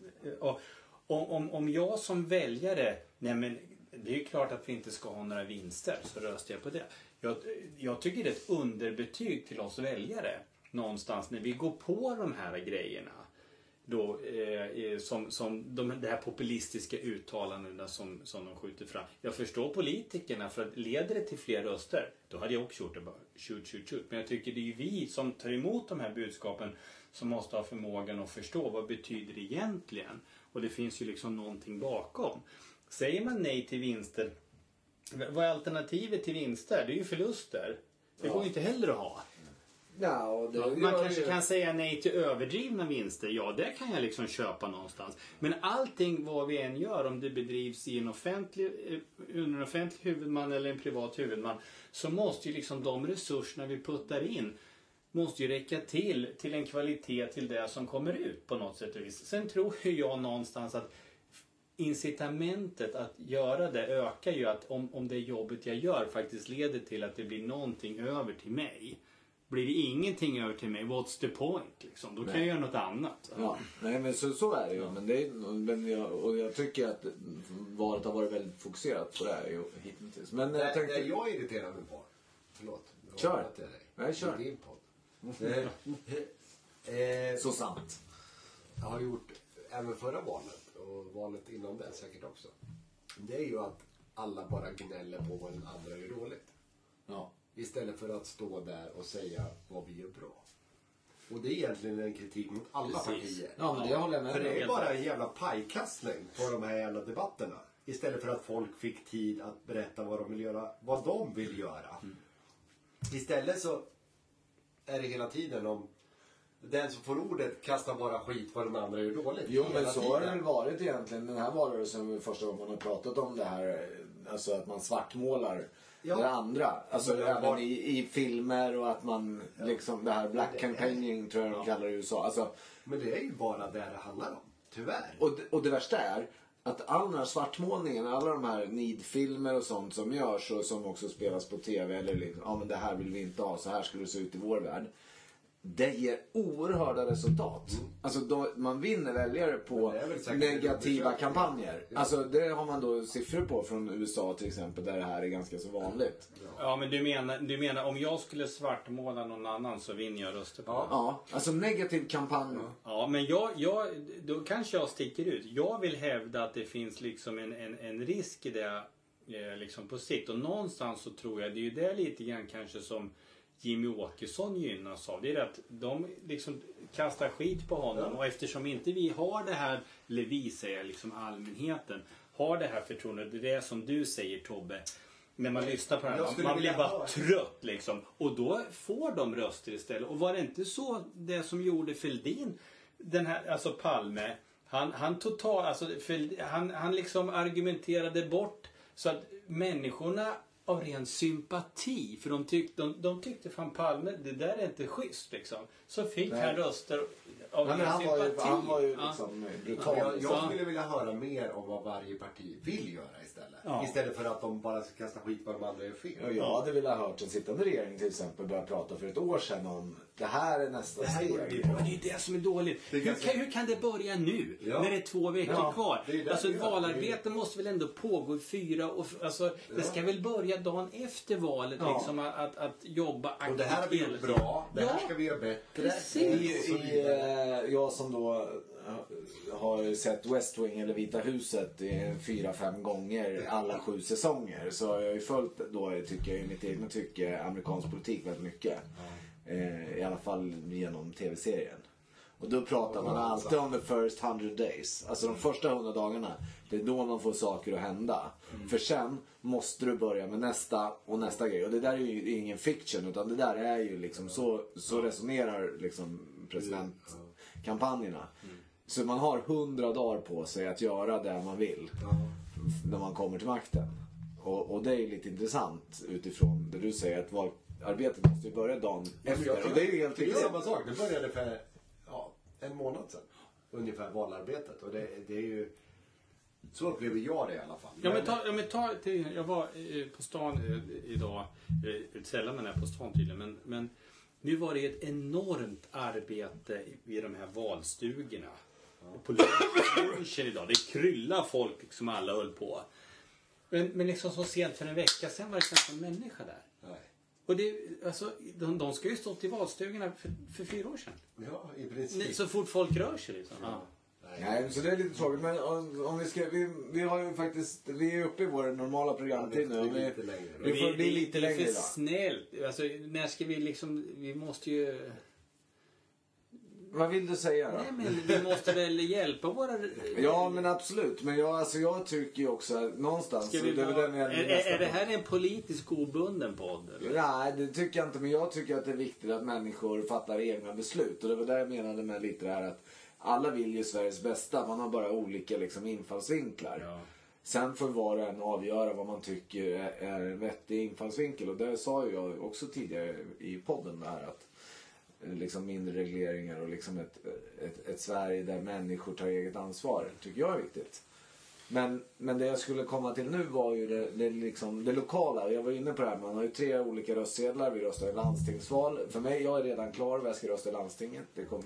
om jag som väljare, nej men det är ju klart att vi inte ska ha några vinster, så röstar jag på det. Jag tycker det är ett underbetyg till oss väljare någonstans när vi går på de här grejerna. Då, som det här populistiska uttalandena som de skjuter fram. Jag förstår politikerna, för att leder det till fler röster, då hade jag också gjort det bara shoot. Men jag tycker det är ju vi som tar emot de här budskapen som måste ha förmågan att förstå vad betyder det egentligen. Och det finns ju liksom någonting bakom. Säger man nej till vinster, vad är alternativet till vinster? Det är ju förluster. Det går ju inte heller att ha. Ja, man kanske kan säga nej till överdrivna vinster. Ja, det kan jag liksom köpa någonstans. Men allting vad vi än gör, om det bedrivs i en offentlig huvudman eller en privat huvudman, så måste ju liksom de resurserna vi puttar in måste ju räcka till en kvalitet till det som kommer ut på något sätt och vis. Sen tror jag någonstans att incitamentet att göra det ökar ju, att om det jobbet jag gör faktiskt leder till att det blir någonting över till mig. Blir det ingenting över till mig, what's the point liksom? Då kan jag göra något annat. Ja, nej men så är det ju. Men jag tycker att valet har varit väldigt fokuserat på det här ju hittills. Men jag är irriterad på. Förlåt. Kör. Nej, kör. Din podd. Så sant. Jag har gjort även förra valet och valet innan det säkert också. Det är ju att alla bara gnäller på vad den andra gör dåligt. Ja. Istället för att stå där och säga vad vi gör bra. Och det är egentligen en kritik mot alla partier. Ja, men det håller jag med. För det är bara en jävla pajkastning på de här jävla debatterna. Istället för att folk fick tid att berätta vad de vill göra. Istället så är det hela tiden om den som får ordet kastar bara skit vad den andra gör dåligt. Jo, men så har det väl varit egentligen. Den här valrörelsen första gången man har pratat om det här. Alltså att man svartmålar det andra. Alltså även i filmer, och att man liksom det här black campaigning tror jag de kallar det i USA. Alltså, men det är ju bara det handlar om. Tyvärr. Och det värsta är att all den här svartmålningen, alla de här nidfilmer och sånt som görs och som också spelas på tv, eller liksom, men det här vill vi inte ha, så här skulle det se ut i vår värld. Det ger oerhörda resultat. Alltså man vinner väljare på negativa kampanjer. Alltså det har man då siffror på från USA till exempel, där det här är ganska så vanligt. Ja, men du menar om jag skulle svartmåla någon annan så vinner jag röster på det? Ja, alltså negativ kampanj. Ja, men då kanske jag sticker ut. Jag vill hävda att det finns liksom en risk i det liksom på sikt. Och någonstans så tror jag, det är ju det lite grann kanske som Jimmy Åkesson gynnas av. Det är att de liksom kastar skit på honom. Och eftersom inte vi har det här, eller vi säger liksom allmänheten, har det här förtroendet. Det är det som du säger, Tobbe. När man lyssnar på det här, man blir bara trött liksom. Och då får de röster istället. Och var det inte så det som gjorde Fälldin, den här, alltså Palme, han liksom argumenterade bort så att människorna av ren sympati. För de tyckte fan Palme, det där är inte schysst liksom. Så fick han röster av ren sympati. Han var ju liksom brutal. Jag skulle vilja höra mer om vad varje parti vill göra istället. Ja. Istället för att de bara ska kasta skit på de andra är fel. Jag hade velat ha hört en sittande regering till exempel börja prata för ett år sedan om det här är nästa steg. Men det är det som är dåligt. Hur kan det börja nu? Ja. När det är 2 veckor kvar? Alltså ett valarbete måste väl ändå pågå i 4 år. Alltså, det ska väl börja dagen efter valet liksom, att jobba aktivt. Och det här har vi gjort bra. Det här ska vi göra bättre. Jag som då har sett West Wing eller Vita huset 4-5 gånger alla 7 säsonger, så har jag ju följt då, tycker jag i mitt egna tycke, amerikansk politik väldigt mycket. I alla fall genom tv-serien. Och då pratar man alltid om the first 100 days. Alltså de första 100 dagarna. Det är då man får saker att hända. För sen måste du börja med nästa och nästa grej. Och det där är ju ingen fiction, utan det där är ju liksom så resonerar liksom presidentkampanjerna. Så man har 100 dagar på sig att göra det man vill när man kommer till makten. Och det är lite intressant utifrån det du säger, att arbetet måste ju börja dagen efter. Och det är ju helt det är samma sak. Det började för en månad sedan. Ungefär valarbetet. Och det är ju... Så upplever jag det i alla fall. Jag var på stan idag. Sällan man är på stan tydligen. Men nu var det ett enormt arbete vid de här valstugorna. På lunchen idag. Det kryllar folk som alla höll på. Men liksom så sent för en vecka sedan var det knappt en människa där. Nej. Och de ska ju stå till valstugorna för 4 år sedan. Ja, i princip. Så fort folk rör sig liksom. Ja. Nej, så det är lite tråkigt. Men om vi har ju faktiskt, vi är uppe i vår normala programtid nu. Vi får bli lite längre idag. Det är för snällt. Alltså, när ska vi liksom, vi måste ju... Vad vill du säga då? Nej, men vi måste väl hjälpa våra... Ja, men absolut. Men jag tycker ju också att någonstans... Är det här en politisk obunden podd? Eller? Nej, det tycker jag inte. Men jag tycker att det är viktigt att människor fattar egna beslut. Och det var där jag menade med lite det här att alla vill ju Sveriges bästa. Man har bara olika liksom infallsvinklar. Ja. Sen får var och en avgöra vad man tycker är en vettig infallsvinkel. Och det sa ju jag också tidigare i podden där att liksom mindre regleringar och liksom ett Sverige där människor tar eget ansvar tycker jag är viktigt. Men det jag skulle komma till nu var ju det lokala. Jag var inne på det här, man har ju 3 olika röstsedlar. Vi röstar i landstingsval. För mig, jag är redan klar vad jag ska rösta i landstinget.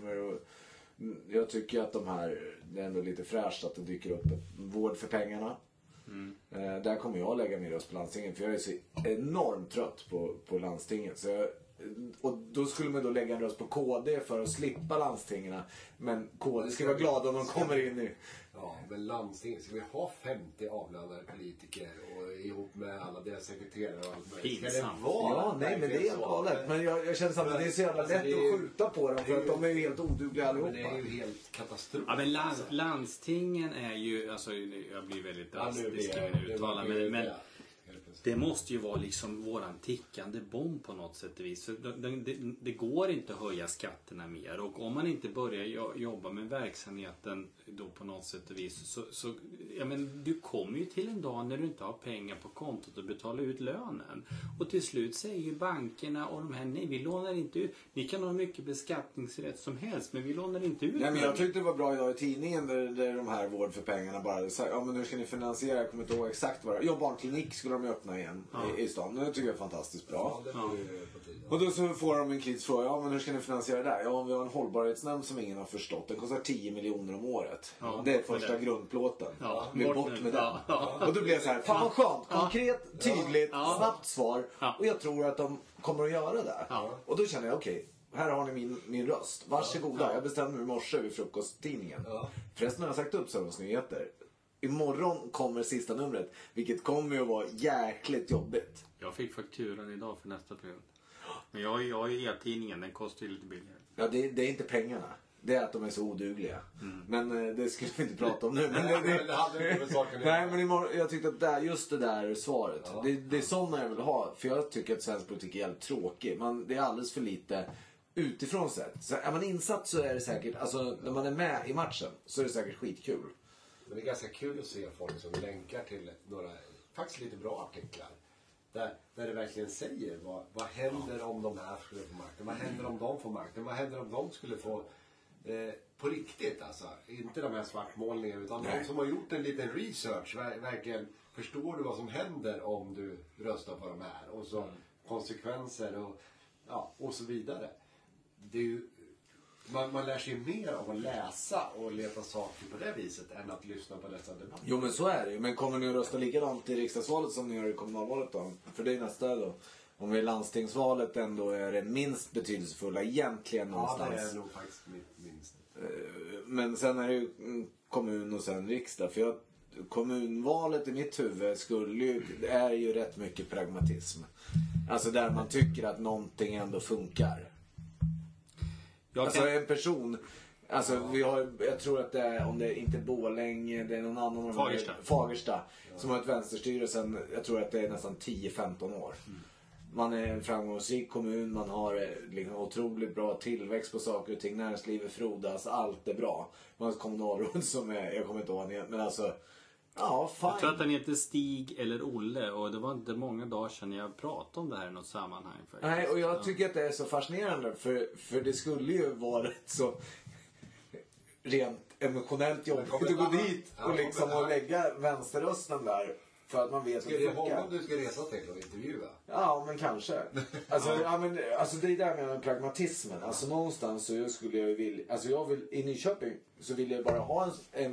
Jag tycker att det är ändå lite fräscht att det dyker upp vård för pengarna. Där kommer jag lägga min röst på landstinget, för jag är så enormt trött på landstinget. Och då skulle man då lägga en röst på KD för att slippa landstingen. Men KD ska vara glada om de kommer in i... Ja, men landstinget, ska vi ha 50 avlönade politiker och ihop med alla deras sekreterare och allt möjligt? Ska det vara? Ja, nej, men det är galet. Men jag känner samtidigt att det är så jävla lätt att skjuta på dem för att de är ju helt odugliga allihopa. Men det är ju helt katastrof. Ja, men landstingen är ju, alltså jag blir väldigt drastisk i mina uttalanden, men det måste ju vara liksom våran tickande bomb på något sätt och vis. Det går inte att höja skatterna mer. Och om man inte börjar jobba med verksamheten då på något sätt och vis så ja, men du kommer ju till en dag när du inte har pengar på kontot och betala ut lönen. Och till slut säger ju bankerna och de här, nej, vi lånar inte ut. Ni kan ha mycket beskattningsrätt som helst, men vi lånar inte ut. Nej, men jag tyckte det var bra idag i tidningen där de här vård för pengarna bara sa, ja men hur ska ni finansiera? Jag kommer inte ihåg exakt vad det var. Ja, barnklinik skulle de öppna igen i stan. Det tycker jag är fantastiskt bra. Och då så får de en kritisk fråga, ja men hur ska ni finansiera det där? Ja, om vi har en hållbarhetsnämnd som ingen har förstått. Den kostar 10 miljoner om året. Ja, det är första grundplåten. Ja, vi är bort med den. Ja. Och då blir jag så här, fan vad skönt, konkret, tydligt, snabbt svar. Ja. Och jag tror att de kommer att göra det. Ja. Och då känner jag, okej, här har ni min röst. Varsågoda, jag bestämde mig i morse vid frukosttidningen. Ja. Förresten har jag sagt upp Sörens Nyheter. Imorgon kommer sista numret, vilket kommer att vara jäkligt jobbigt. Jag fick fakturan idag för nästa period. Men jag har ju e-tidningen, den kostar ju lite billigare. Ja, det är inte pengarna. Det är att de är så odugliga. Men det skulle vi inte prata om nu. Men jag tyckte att just det där svaret. Ja. Det är sådana jag vill ha. För jag tycker att svensk politik är jävligt tråkig. Det är alldeles för lite utifrån sett. Så är man insatt så är det säkert, alltså när man är med i matchen så är det säkert skitkul. Men det är ganska kul att se folk som länkar till några faktiskt lite bra artiklar. Där det verkligen säger vad händer om de här skulle få makten? Vad händer om de får makten? Vad händer om de skulle få på riktigt alltså? Inte de här svartmålningarna utan de som har gjort en liten research. Verkligen förstår du vad som händer om du röstar på de här? Och så konsekvenser och så vidare. Det är ju, man lär sig mer av att läsa och leta saker på det viset än att lyssna på dessa debatter. Jo men så är det ju. Men kommer ni att rösta likadant i riksdagsvalet som ni gör i kommunalvalet då? För det är nästa då. Om vi i landstingsvalet ändå är det minst betydelsefulla egentligen någonstans. Ja, det är nog faktiskt minst. Men sen är det ju kommun och sen riksdag. För kommunvalet i mitt huvud är ju rätt mycket pragmatism. Alltså där man tycker att någonting ändå funkar. Alltså en person, alltså jag tror att det är, om det inte är Borlänge, det är någon annan Fagersta som har ett vänsterstyre sen, jag tror att det är nästan 10-15 år. Man är en framgångsrik kommun, man har liksom otroligt bra tillväxt på saker och ting, näringslivet frodas, allt är bra. Man har ett kommunalråd som är, jag kommer inte ihåg, men alltså ja, fine. Jag tror att han heter Stig eller Olle och det var inte många dagar sedan jag pratade om det här i något sammanhang. Faktiskt. Nej, och jag tycker att det är så fascinerande för det skulle ju vara så rent emotionellt jobbigt att gå dit och liksom och lägga vänsterrösten där för att man vet att det är honom du ska resa till och intervjua? Ja, men kanske. Alltså, alltså det är där med pragmatismen. Alltså någonstans så skulle jag vilja, alltså jag vill, i Nyköping så vill jag bara ha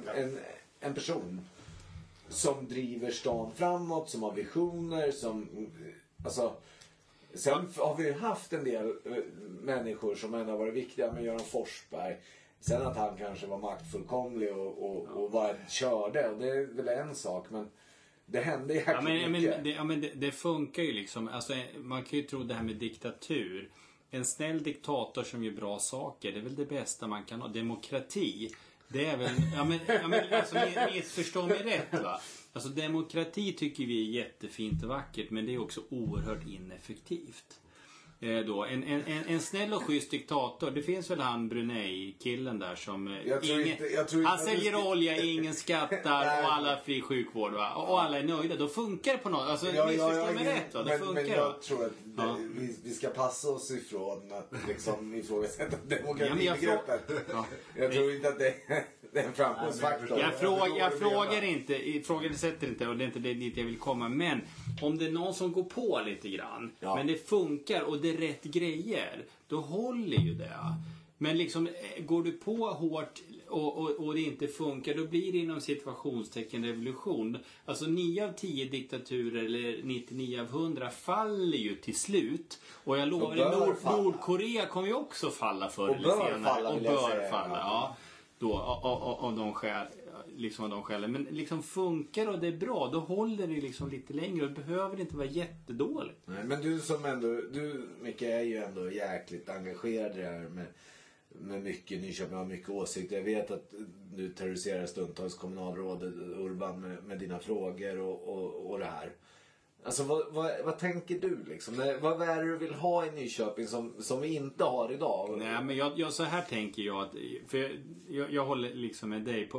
en person som driver stan framåt, som har visioner, som alltså sen har vi haft en del människor som ändå har varit viktiga med Göran Forsberg. Sen att han kanske var maktfullkomlig och bara körde, och det är väl en sak, men det hände jäkligt mycket. Det funkar ju liksom, alltså, man kan ju tro det här med diktatur. En snäll diktator som gör bra saker, det är väl det bästa man kan ha. Demokrati, det är väl, alltså missförstå mig rätt va. Alltså demokrati tycker vi är jättefint och vackert, men det är också oerhört ineffektivt. Då. En snäll och schysst diktator, det finns väl han Brunei-killen där som han säljer olja, ingen skattar och alla fri sjukvård va? Och alla är nöjda, då funkar det på något, alltså missförstå mig rätt va? Men jag tror att vi ska passa oss ifrån att liksom ifrågasätta demokratibegreppet. Jag tror inte att det är en framgångsfaktor. Jag ifrågasätter inte, och det är inte dit jag vill komma, men om det är någon som går på lite grann, men det funkar och det är rätt grejer, då håller ju det. Men liksom, går du på hårt och det inte funkar, då blir det inom situationstecken revolution. Alltså 9 av 10 diktaturer eller 99 av 100 faller ju till slut. Och jag lovar, Nordkorea kommer ju också falla förr eller senare. Och bör falla, ja. Då, av de skäl. Liksom av de skälen. Men liksom funkar och det är bra, då håller det liksom lite längre och det behöver inte vara jättedåligt. Nej, men du Micke är ju ändå jäkligt engagerad i det här med mycket Nyköping, har mycket åsikter. Jag vet att du terroriserar stundtals kommunalrådet Urban med dina frågor och det här. Alltså vad tänker du liksom? Vad är det du vill ha i Nyköping som vi inte har idag? Nej, men jag så här tänker jag att, för jag håller liksom med dig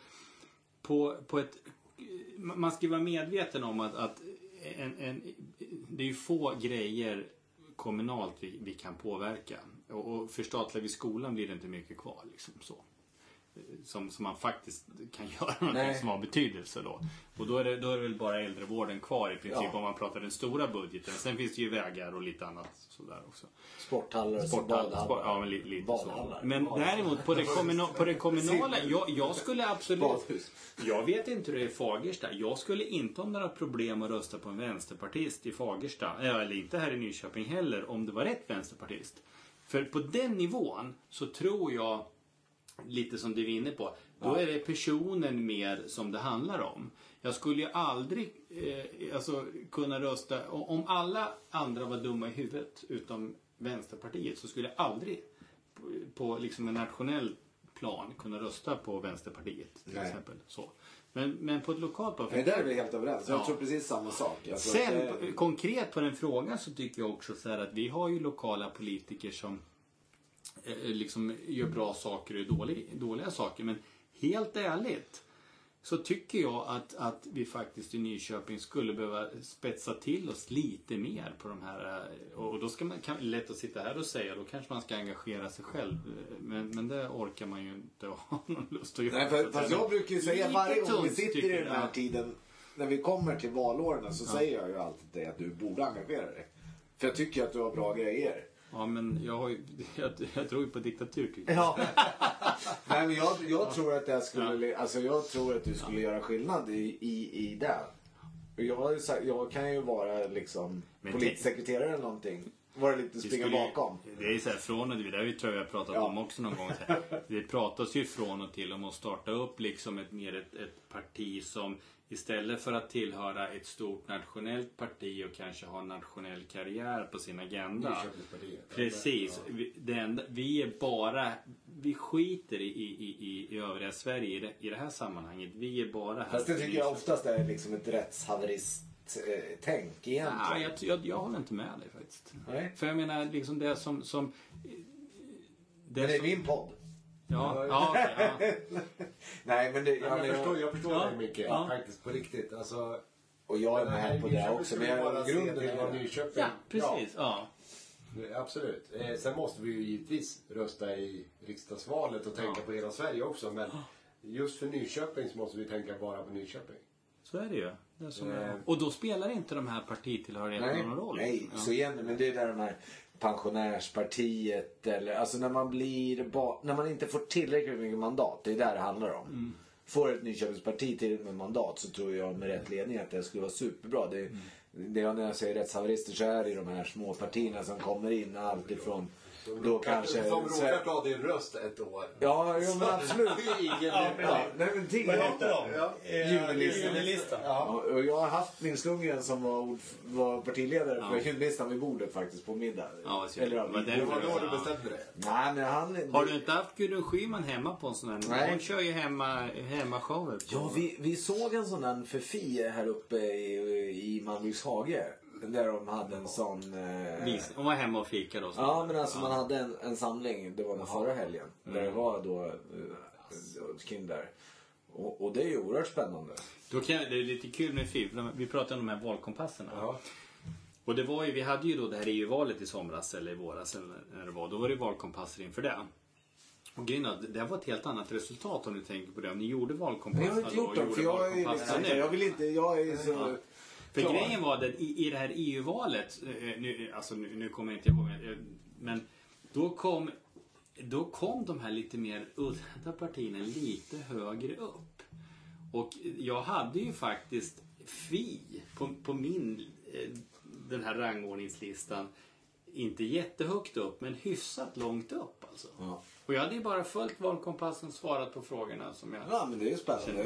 på ett, man ska vara medveten om att det är ju få grejer kommunalt vi kan påverka, och förstatliga vid skolan blir det inte mycket kvar liksom så. Som man faktiskt kan göra någonting som har betydelse då. Och då är det väl bara äldrevården kvar i princip, om man pratar den stora budgeten. Sen finns det ju vägar och lite annat sådär också. Sporthallar, ja, men lite så. Men däremot på det kommunala, jag skulle absolut, jag vet inte hur det är i Fagersta. Jag skulle inte ha några problem att rösta på en vänsterpartist i Fagersta, eller inte här i Nyköping heller, om det var rätt vänsterpartist. För på den nivån så tror jag, lite som du är inne på, då är det personen mer som det handlar om. Jag skulle ju aldrig kunna rösta, om alla andra var dumma i huvudet utom Vänsterpartiet, så skulle jag aldrig på liksom en nationell plan kunna rösta på Vänsterpartiet till exempel. Så. Men på ett lokalt plan. Nej, där är vi helt överens. Jag tror precis samma sak. Sen konkret på den frågan så tycker jag också så här att vi har ju lokala politiker som liksom gör bra saker och dåliga saker, men helt ärligt, så tycker jag att vi faktiskt i Nyköping skulle behöva spetsa till oss lite mer på de här. Och då ska man lätt att sitta här och säga, då kanske man ska engagera sig själv. Men det orkar man ju inte ha någon lust att göra. Nej, fast jag brukar ju säga varje gång vi tungt, sitter tycker i den här jag. tiden, när vi kommer till valåren, så säger jag ju alltid det att du borde engagera dig. För jag tycker att du har bra grejer. Ja, men jag tror ju på diktatur, tycker jag. Ja. Nej, men jag tror att jag tror att du skulle göra skillnad i det. Jag kan ju vara liksom politisk sekreterare eller någonting. Vara lite springa bakom. Det är så här från och till, det där tror jag pratat om också någon gång. Så här. Det pratas ju från och till om att starta upp liksom ett parti som istället för att tillhöra ett stort nationellt parti och kanske ha en nationell karriär på sin agenda. Precis. Vi skiter i övriga Sverige i det här sammanhanget. Vi är bara här. Fast det tycker jag oftast är liksom ett rättshaverist-tänk egentligen. Nej, jag håller inte med dig faktiskt. Nej. För jag menar liksom det som Men det är min podd. Ja. Nej, men Jag förstår dig mycket. Ja. Faktiskt på riktigt. Alltså, och jag är med på det också. Men bara grunden till vad är Nyköping. Ja, precis. Ja. Absolut. Sen måste vi ju givetvis rösta i riksdagsvalet och tänka på hela Sverige också. Men just för Nyköping så måste vi tänka bara på Nyköping. Så är det ju. Det är som och då spelar inte de här partitillhörigheterna någon roll. Nej, så igen, men det är där de här pensionärspartiet eller alltså när man inte får tillräckligt mycket mandat, det är där det handlar om. Får ett Nyköpingsparti till med mandat så tror jag med rätt ledning att det skulle vara superbra. Det är när jag säger rättshaverister så är det de här små partierna som kommer in alltifrån då kanske Som råkar ta din röst ett år. Ja, men absolut. Nej, men Vad heter de? Junelistan. Ja, och jag har haft Nils Lundgren som var partiledare för Junelistan vid bordet faktiskt på middag. Ja, eller det var Det var då du bestämde det. Nej, men Har du inte haft Gudrun Schyman hemma på en sån här? Nej. Hon kör ju hemmashower. Ja, vi såg en sån där för Fie här uppe i Malmöhage. Där de hade en sån... Hon var hemma och fika då. Ja, men alltså man hade en samling, det var den förra helgen. Där det var då kring där. Och det är ju oerhört spännande. Det är lite kul med FIF. Vi pratade om de här valkompasserna. Ja. Och det var ju, vi hade ju då det här EU-valet i somras eller i våras eller när det var. Då var det valkompasser inför det. Och det var ett helt annat resultat om du tänker på det. Om ni gjorde valkompasser. Jag har inte gjort dem, för jag är så... För grejen var att i det här EU-valet, nu kommer jag inte ihåg, men då kom de här lite mer udda partierna lite högre upp. Och jag hade ju faktiskt Fi på min den här rangordningslistan inte jättehögt upp, men hyfsat långt upp alltså. Ja. Och jag hade ju bara följt valkompassen och svarat på frågorna som jag... Ja, men det är ju spännande.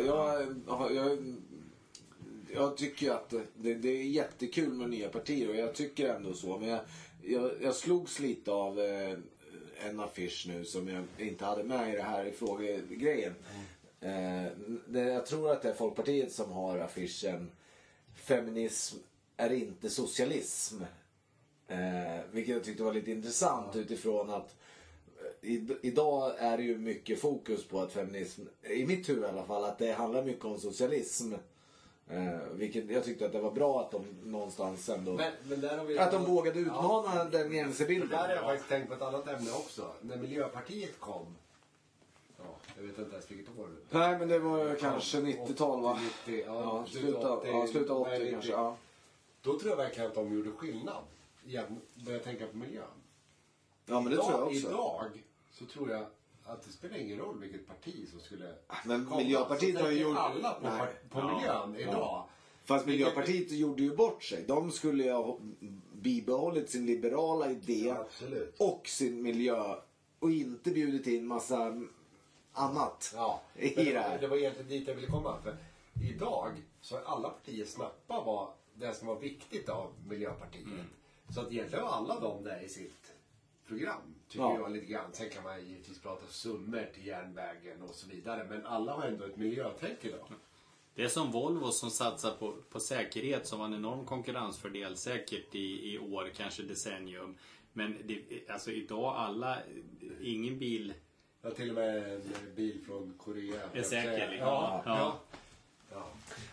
Jag tycker att det är jättekul med nya partier och jag tycker ändå så. Men jag slogs lite av en affisch nu som jag inte hade med i det här i frågegrejen. Jag tror att det är Folkpartiet som har affischen Feminism är inte socialism. Vilket jag tyckte var lite intressant utifrån att idag är det ju mycket fokus på att feminism, i mitt huvud i alla fall, att det handlar mycket om socialism. Vilket jag tyckte att det var bra att de någonstans ändå Men där har vi... att de vågade utmana den gängse bilden. Där har jag faktiskt tänkt på ett annat ämne också. När Miljöpartiet kom. Ja, jag vet inte ens vilket år. Nej, men det var kanske 90-tal va? 90, Ja, sluta 80 kanske. Ja. Då tror jag verkligen att de gjorde skillnad. Igen, börja tänka på miljön. Ja, men det tror jag också. Idag så tror jag att det spelar ingen roll vilket parti som skulle Men komma. Miljöpartiet har ju gjort... alla på miljön idag. Fast Miljöpartiet gjorde ju bort sig. De skulle ju ha bibehållit sin liberala idé Absolut. och sin miljö och inte bjudit in massa annat i det här. Det var egentligen dit jag ville komma. För idag så har alla partier snappat vad det som var viktigt av Miljöpartiet. Så att egentligen var alla de där i sitt program, tycker jag lite grann. Sen kan man givetvis prata summor till järnvägen och så vidare. Men alla har ändå ett miljötänk idag. Det är som Volvo som satsar på säkerhet som var en enorm konkurrensfördel säkert i år, kanske decennium. Men alltså idag ingen bil... Ja, till och med en bil från Korea. Är säker. Ja.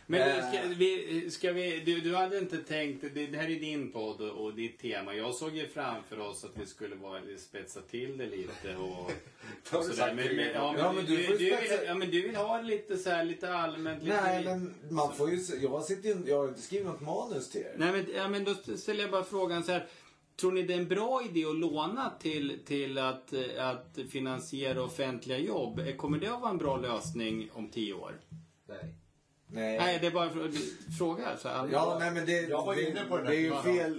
Men du hade inte tänkt, det här är din podd och ditt tema. Jag såg ju framför oss att vi skulle spetsa till det lite och sådär. Men du vill ha lite så här, lite allmänt. Nej, men man får ju, jag har inte skrivit något manus till er. Nej, men då ställer jag bara frågan så här. Tror ni det är en bra idé att låna till att finansiera offentliga jobb? Kommer det att vara en bra lösning om 10 år? Nej, det är bara en fråga. Så ja, nej, men det är ju fel.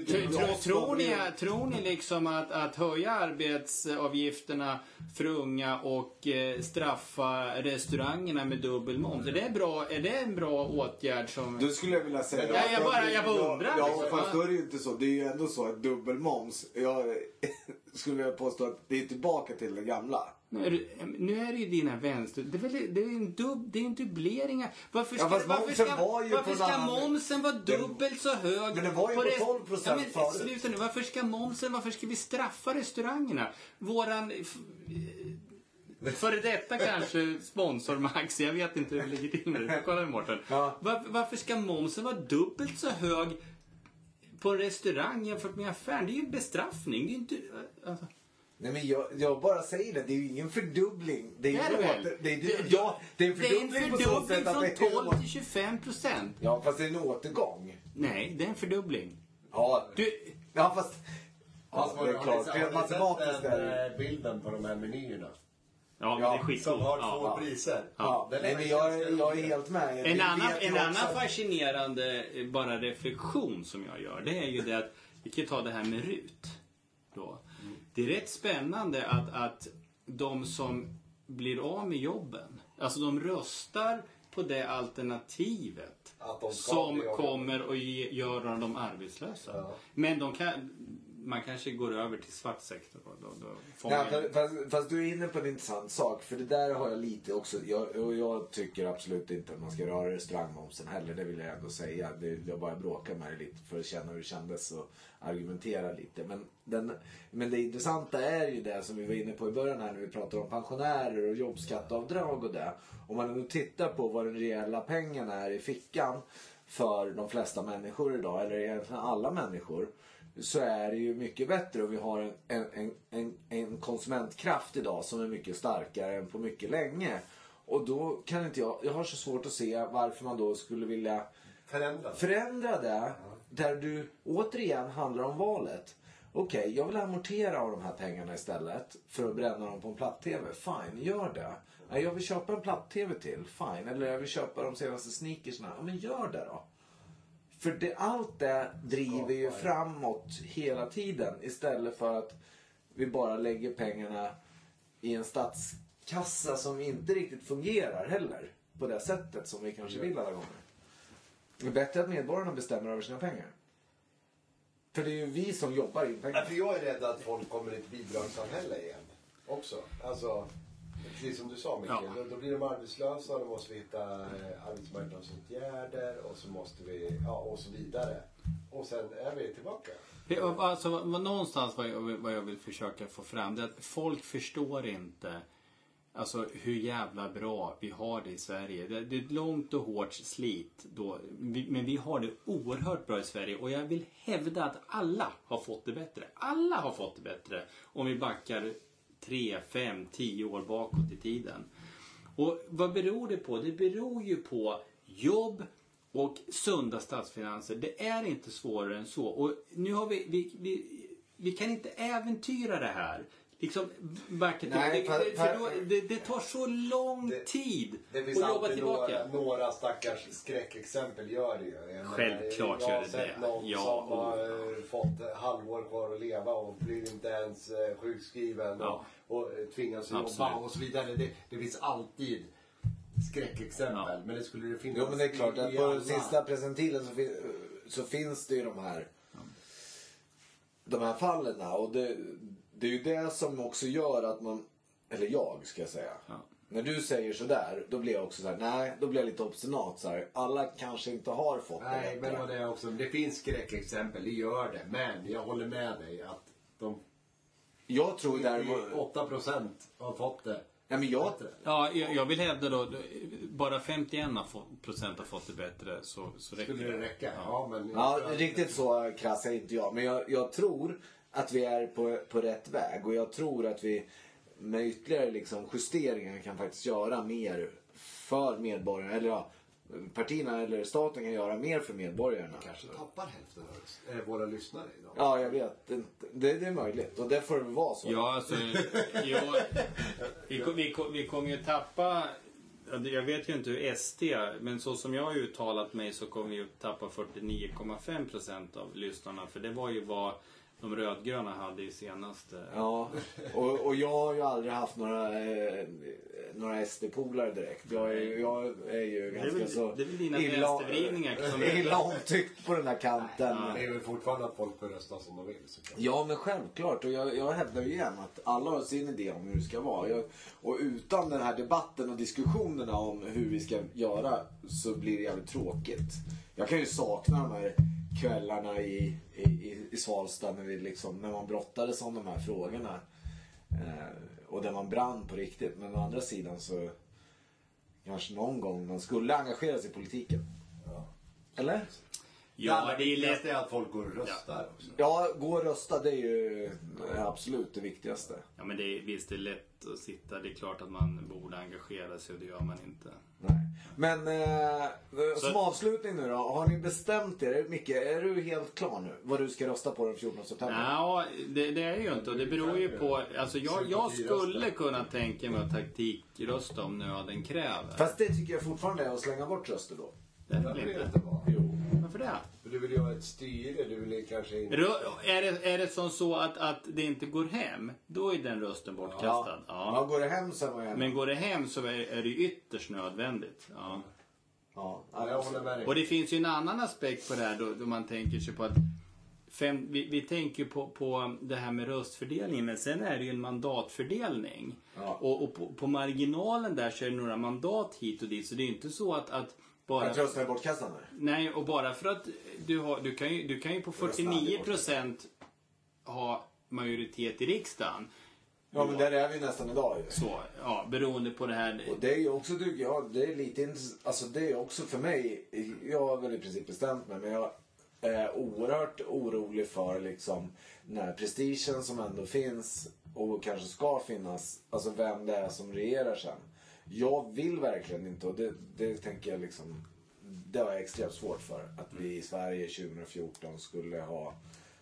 Tror ni liksom att höja arbetsavgifterna för unga och straffa restaurangerna med dubbel moms? Är det en bra åtgärd som... Då skulle jag vilja säga... Jag bara undrar. Ja, fast då är det ju inte så. Det är ju ändå så att dubbel moms. Jag skulle vilja påstå att det är tillbaka till det gamla. Nu är det ju dina vänster. Det är en dubblering. Varför ska momsen vara dubbelt så hög? Men det var ju på 12% förut. Sluta nu. Varför ska vi straffa restaurangerna? Våran före detta kanske sponsor Max. Jag vet inte hur det ligger till med det. Kolla Mårten. Ja. Varför ska momsen vara dubbelt så hög på en restaurang jämfört med affären? Det är ju bestraffning. Det är inte... Alltså. Nej, men jag bara säger det. Det är ju ingen fördubbling. Det är en fördubbling från 12 till 25%. Ja, fast det är en återgång. Nej, det är en fördubbling. Ja, fast... Ja, det är klart. Har matematiskt är bilden på de här menyerna. Ja, men det är skitcoolt. Som har två priser. Ja. Nej, men jag är helt med. En annan fascinerande bara reflektion som jag gör, det är ju det att vi kan ta det här med RUT då. Det är rätt spännande att de som blir av med jobben, alltså de röstar på det alternativet som kommer att göra dem arbetslösa. Ja. Men man kanske går över till svart sektor. Fast du är inne på en intressant sak. För det där har jag lite också. Jag tycker absolut inte att man ska röra restaurangmomsen heller. Det vill jag ändå säga. Jag bara bråkar med det lite för att känna hur det kändes och argumentera lite. Men det intressanta är ju det som vi var inne på i början här när vi pratade om pensionärer och jobbskatteavdrag och det. Om man nu tittar på vad den reella pengarna är i fickan för de flesta människor idag, eller egentligen alla människor, så är det ju mycket bättre och vi har en konsumentkraft idag som är mycket starkare än på mycket länge. Och då kan inte jag har så svårt att se varför man då skulle vilja förändra det där du återigen handlar om valet. Okej, jag vill amortera av de här pengarna istället för att bränna dem på en platt-tv. Fine, gör det. Jag vill köpa en platt-tv till. Fine. Eller jag vill köpa de senaste sneakersna. Ja, men gör det då. För allt det driver ju framåt hela tiden istället för att vi bara lägger pengarna i en statskassa som inte riktigt fungerar heller på det sättet som vi kanske vill alla gånger. Det är bättre att medborgarna bestämmer över sina pengar. För det är ju vi som jobbar in pengar. För jag är rädd att folk kommer i ett bidragssamhälle igen också. Alltså, precis som du sa Mikael, då blir de arbetslösa och då måste vi hitta arbetsmarknadsåtgärder och så måste vi, och så vidare. Och sen är vi tillbaka. Alltså, någonstans vad jag vill försöka få fram det är att folk förstår inte alltså hur jävla bra vi har det i Sverige. Det är ett långt och hårt slit då, men vi har det oerhört bra i Sverige och jag vill hävda att alla har fått det bättre. Alla har fått det bättre om vi backar 3, 5, 10 år bakåt i tiden. Och vad beror det på? Det beror ju på jobb och sunda statsfinanser. Det är inte svårare än så. Och nu har vi kan inte äventyra det här. Liksom backa till. Det tar så lång tid att jobba tillbaka. Några stackars skräckexempel gör det ju. Självklart gör det. Jag har sett någon som har fått halvår kvar att leva och blir inte ens sjukskriven och tvingas jobba och så vidare. Det finns alltid skräckexempel. Ja. Men det skulle det finnas. Jo, men det är klart att på den sista presentilen så finns det ju de här fallen. Och det är ju det som också gör att man, eller jag ska säga. Ja. När du säger sådär, då blir jag också såhär, nej, då blir jag lite obstinat såhär. Alla kanske inte har fått det. Nej, men det är också, det finns skräckexempel, det gör det. Men jag håller med dig att jag tror däremot 8% har fått det. Ja, men jag vill hävda då, bara 51% har fått det bättre, så räcker Skulle det räcka? Ja. Men riktigt så krass är inte jag. Men jag tror att vi är på rätt väg. Och jag tror att vi med ytterligare liksom justeringar kan faktiskt göra mer för medborgarna. Eller ja, partierna eller staten kan göra mer för medborgarna. Kanske tappar hälften av våra lyssnare idag. Ja, jag vet. Det är möjligt. Och det får det vara så. Ja, alltså, vi kommer ju tappa... Jag vet ju inte hur SD, men så som jag har uttalat mig så kommer vi ju tappa 49,5% av lyssnarna. För det var ju vad de rödgröna hade i senaste... Ja, och jag har ju aldrig haft några SD-polare direkt. Jag är ju ganska så det är väl dina vänstervridningar som illa omtyckt på den här kanten. Ja, det är väl fortfarande att folk får rösta som de vill. Såklart. Ja, men självklart. Och jag hävdar ju igen att alla har sin idé om hur det ska vara. Och utan den här debatten och diskussionerna om hur vi ska göra så blir det jävligt tråkigt. Jag kan ju sakna de här kvällarna i Svalstad när man brottades om de här frågorna. Och där man brann på riktigt. Men å andra sidan så kanske någon gång man skulle engagera sig i politiken. Ja. Eller? Ja, det är lätt att folk går och röstar också. Ja, gå och rösta, det är ju absolut det viktigaste. Ja, men visst det är lätt att sitta. Det är klart att man borde engagera sig och det gör man inte. Nej. Men som avslutning nu då, har ni bestämt er? Micke, är du helt klar nu? Vad du ska rösta på den 14 september? Ja, det är ju inte. Och det beror ju på... Alltså jag skulle kunna tänka mig att taktikrösta om nöden kräver. Fast det tycker jag fortfarande är att slänga bort röster då. Det är väl inte. Jo. Varför det? Du vill ju ha ett styre, du vill kanske inte... Är det som så att det inte går hem, då är den rösten bortkastad. Ja, går det hem så var jag... Men går det hem så är det ytterst nödvändigt. Ja. Ja, jag håller med dig. Och det finns ju en annan aspekt på det här då man tänker sig på att vi tänker på det här med röstfördelningen, men sen är det ju en mandatfördelning. Ja. Och på marginalen där så är det några mandat hit och dit, så det är ju inte så att bara... Att rösta är bortkastande? Nej, och bara för att du kan ju på 49% ha majoritet i riksdagen. Ja, men där är vi nästan idag ju. Så, ja, beroende på det här. Och det är ju också, tycker jag, det är lite alltså det är också för mig, jag har väl i princip bestämt mig, men jag är oerhört orolig för liksom den här prestigen som ändå finns och kanske ska finnas, alltså vem det är som regerar sen. Jag vill verkligen inte, och det tänker jag liksom, det har jag extremt svårt för, att vi i Sverige 2014 skulle ha,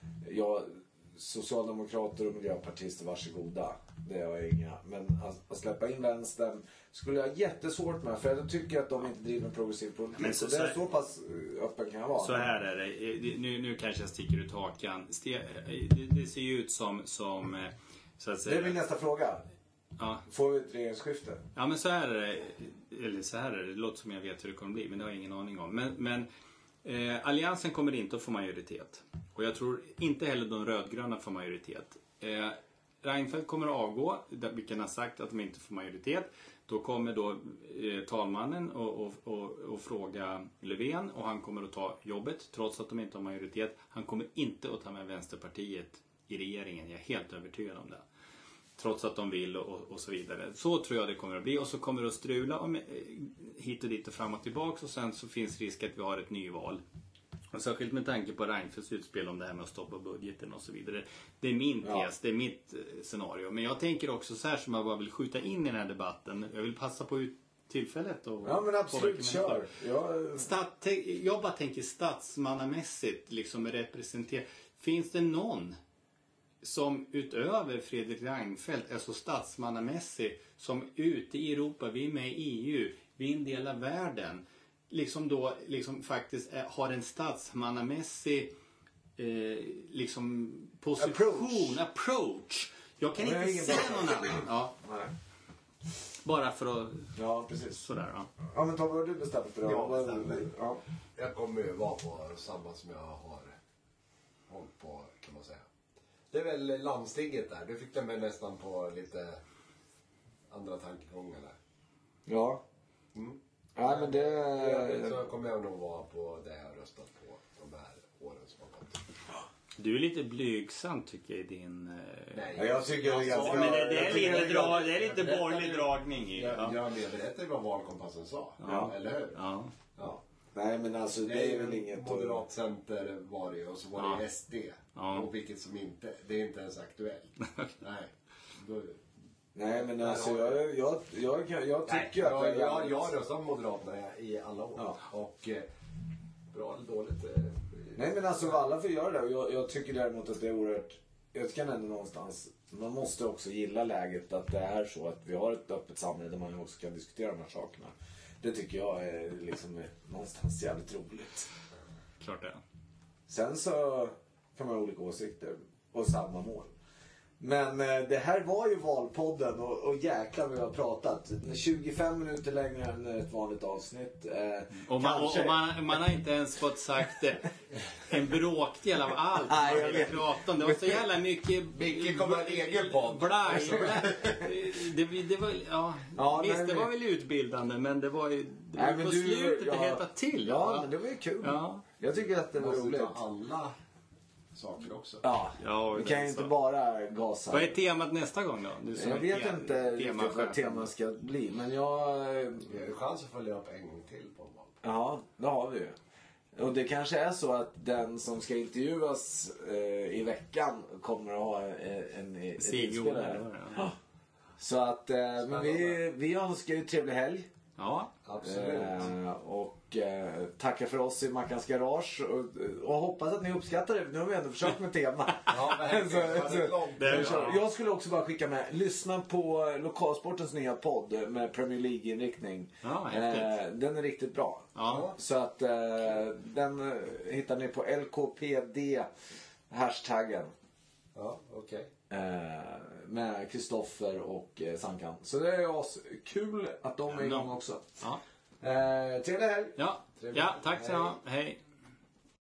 socialdemokrater och miljöpartister, varsågoda. Det har jag inga. Men att släppa in vänstern skulle jag ha jättesvårt med. För jag tycker att de inte driver en progressiv politik. Men så det är så pass öppen kan jag vara. Så här är det. Nu kanske jag sticker ut hakan. Det ser ju ut som så att säga. Det är min nästa fråga. Ja. Får vi ett regeringsskifte? Ja, men så här är det. Eller så här är det. Det låter som jag vet hur det kommer bli. Men det har jag ingen aning om. Men Alliansen kommer inte att få majoritet. Och jag tror inte heller de rödgröna får majoritet. Reinfeldt kommer att avgå, vilken har sagt att de inte får majoritet. Då kommer då talmannen och fråga Löfven, och han kommer att ta jobbet trots att de inte har majoritet. Han kommer inte att ta med Vänsterpartiet i regeringen, jag är helt övertygad om det. Trots att de vill och så vidare. Så tror jag det kommer att bli, och så kommer det att strula hit och dit och fram och tillbaka, och sen så finns risk att vi har ett nyval. Och särskilt med tanke på Reinfeldts utspel om det här med att stoppa budgeten och så vidare. Det är min tes, det är mitt scenario. Men jag tänker också så här som jag bara vill skjuta in i den här debatten. Jag vill passa på tillfället. Ja, men absolut, kör. Jag bara tänker statsmannamässigt liksom representera. Finns det någon som utöver Fredrik Reinfeldt är så statsmannamässig som ute i Europa, vi är med i EU, vi är en del av världen, liksom då liksom faktiskt har en statsmannamässig liksom position, approach. Jag kan inte se någon annan. Ja. Nej. Bara för att... Ja, precis. Sådär, ja. Ja, men Tom, vad har du bestämt för? Ja. Jag kommer ju vara på samma som jag har hållit på, kan man säga. Det är väl landstinget där. Du fick den med nästan på lite andra tankegångar där. Ja. Mm. Ja, men det... Så kommer jag nog vara på det jag har röstat på de här åren som har gått. Du är lite blygsam tycker jag i din... Nej, Jag tycker det är ganska... men det är lite borgerlig dragning i. Jag berättar vad valkompassen sa. Ja. Eller hur? Ja. Ja. Nej men alltså det är väl inget... Moderatcenter var det och så var det SD. Ja. Och vilket som inte. Det är inte ens aktuellt. Nej. Då... Nej men alltså jag tycker att... Jag röstar på Moderaterna i alla år. Ja. Och bra eller dåligt. Nej men alltså alla får göra det och jag tycker däremot att det är oerhört... Jag kan ändå någonstans... Man måste också gilla läget att det är så att vi har ett öppet samhälle där man också kan diskutera de här sakerna. Det tycker jag är liksom någonstans jävligt roligt. Klart det. Sen så kan man ha olika åsikter och samma mål. Men det här var ju valpodden och jäklar vi har pratat. 25 minuter längre än ett vanligt avsnitt. Och man har inte ens fått sagt en bråkdel av allt man ville prata om. Det var så jävla mycket... Vilket kommer en egen podd. Det var, visst, det var väl utbildande, men det var ju... Det var på slutet det hettade till. Ja, men det var ju kul. Ja. Jag tycker att det var roligt. Alla saker också. Ja, vi kan ju inte bara gasa. Vad är temat nästa gång då? Jag vet inte riktigt vad temat ska bli, men jag... Vi har ju chans att följa upp en gång till på en val. Ja, det har vi ju. Och det kanske är så att den som ska intervjuas i veckan kommer att ha en inspel här. Ja. Så att, men vi önskar ju trevlig helg. Ja, absolut. Och tacka för oss i Mackans Garage och hoppas att ni uppskattar det. Nu har vi ändå försökt med tema. Jag skulle också bara skicka med, lyssna på Lokalsportens nya podd med Premier League-inriktning. Den är riktigt bra. Så att den hittar ni på LKPD hashtaggen. Ja, okej. Med Kristoffer och Sankan. Så det är kul att de är igång också. Trevlig helg. Ja, tack så mycket. Hej.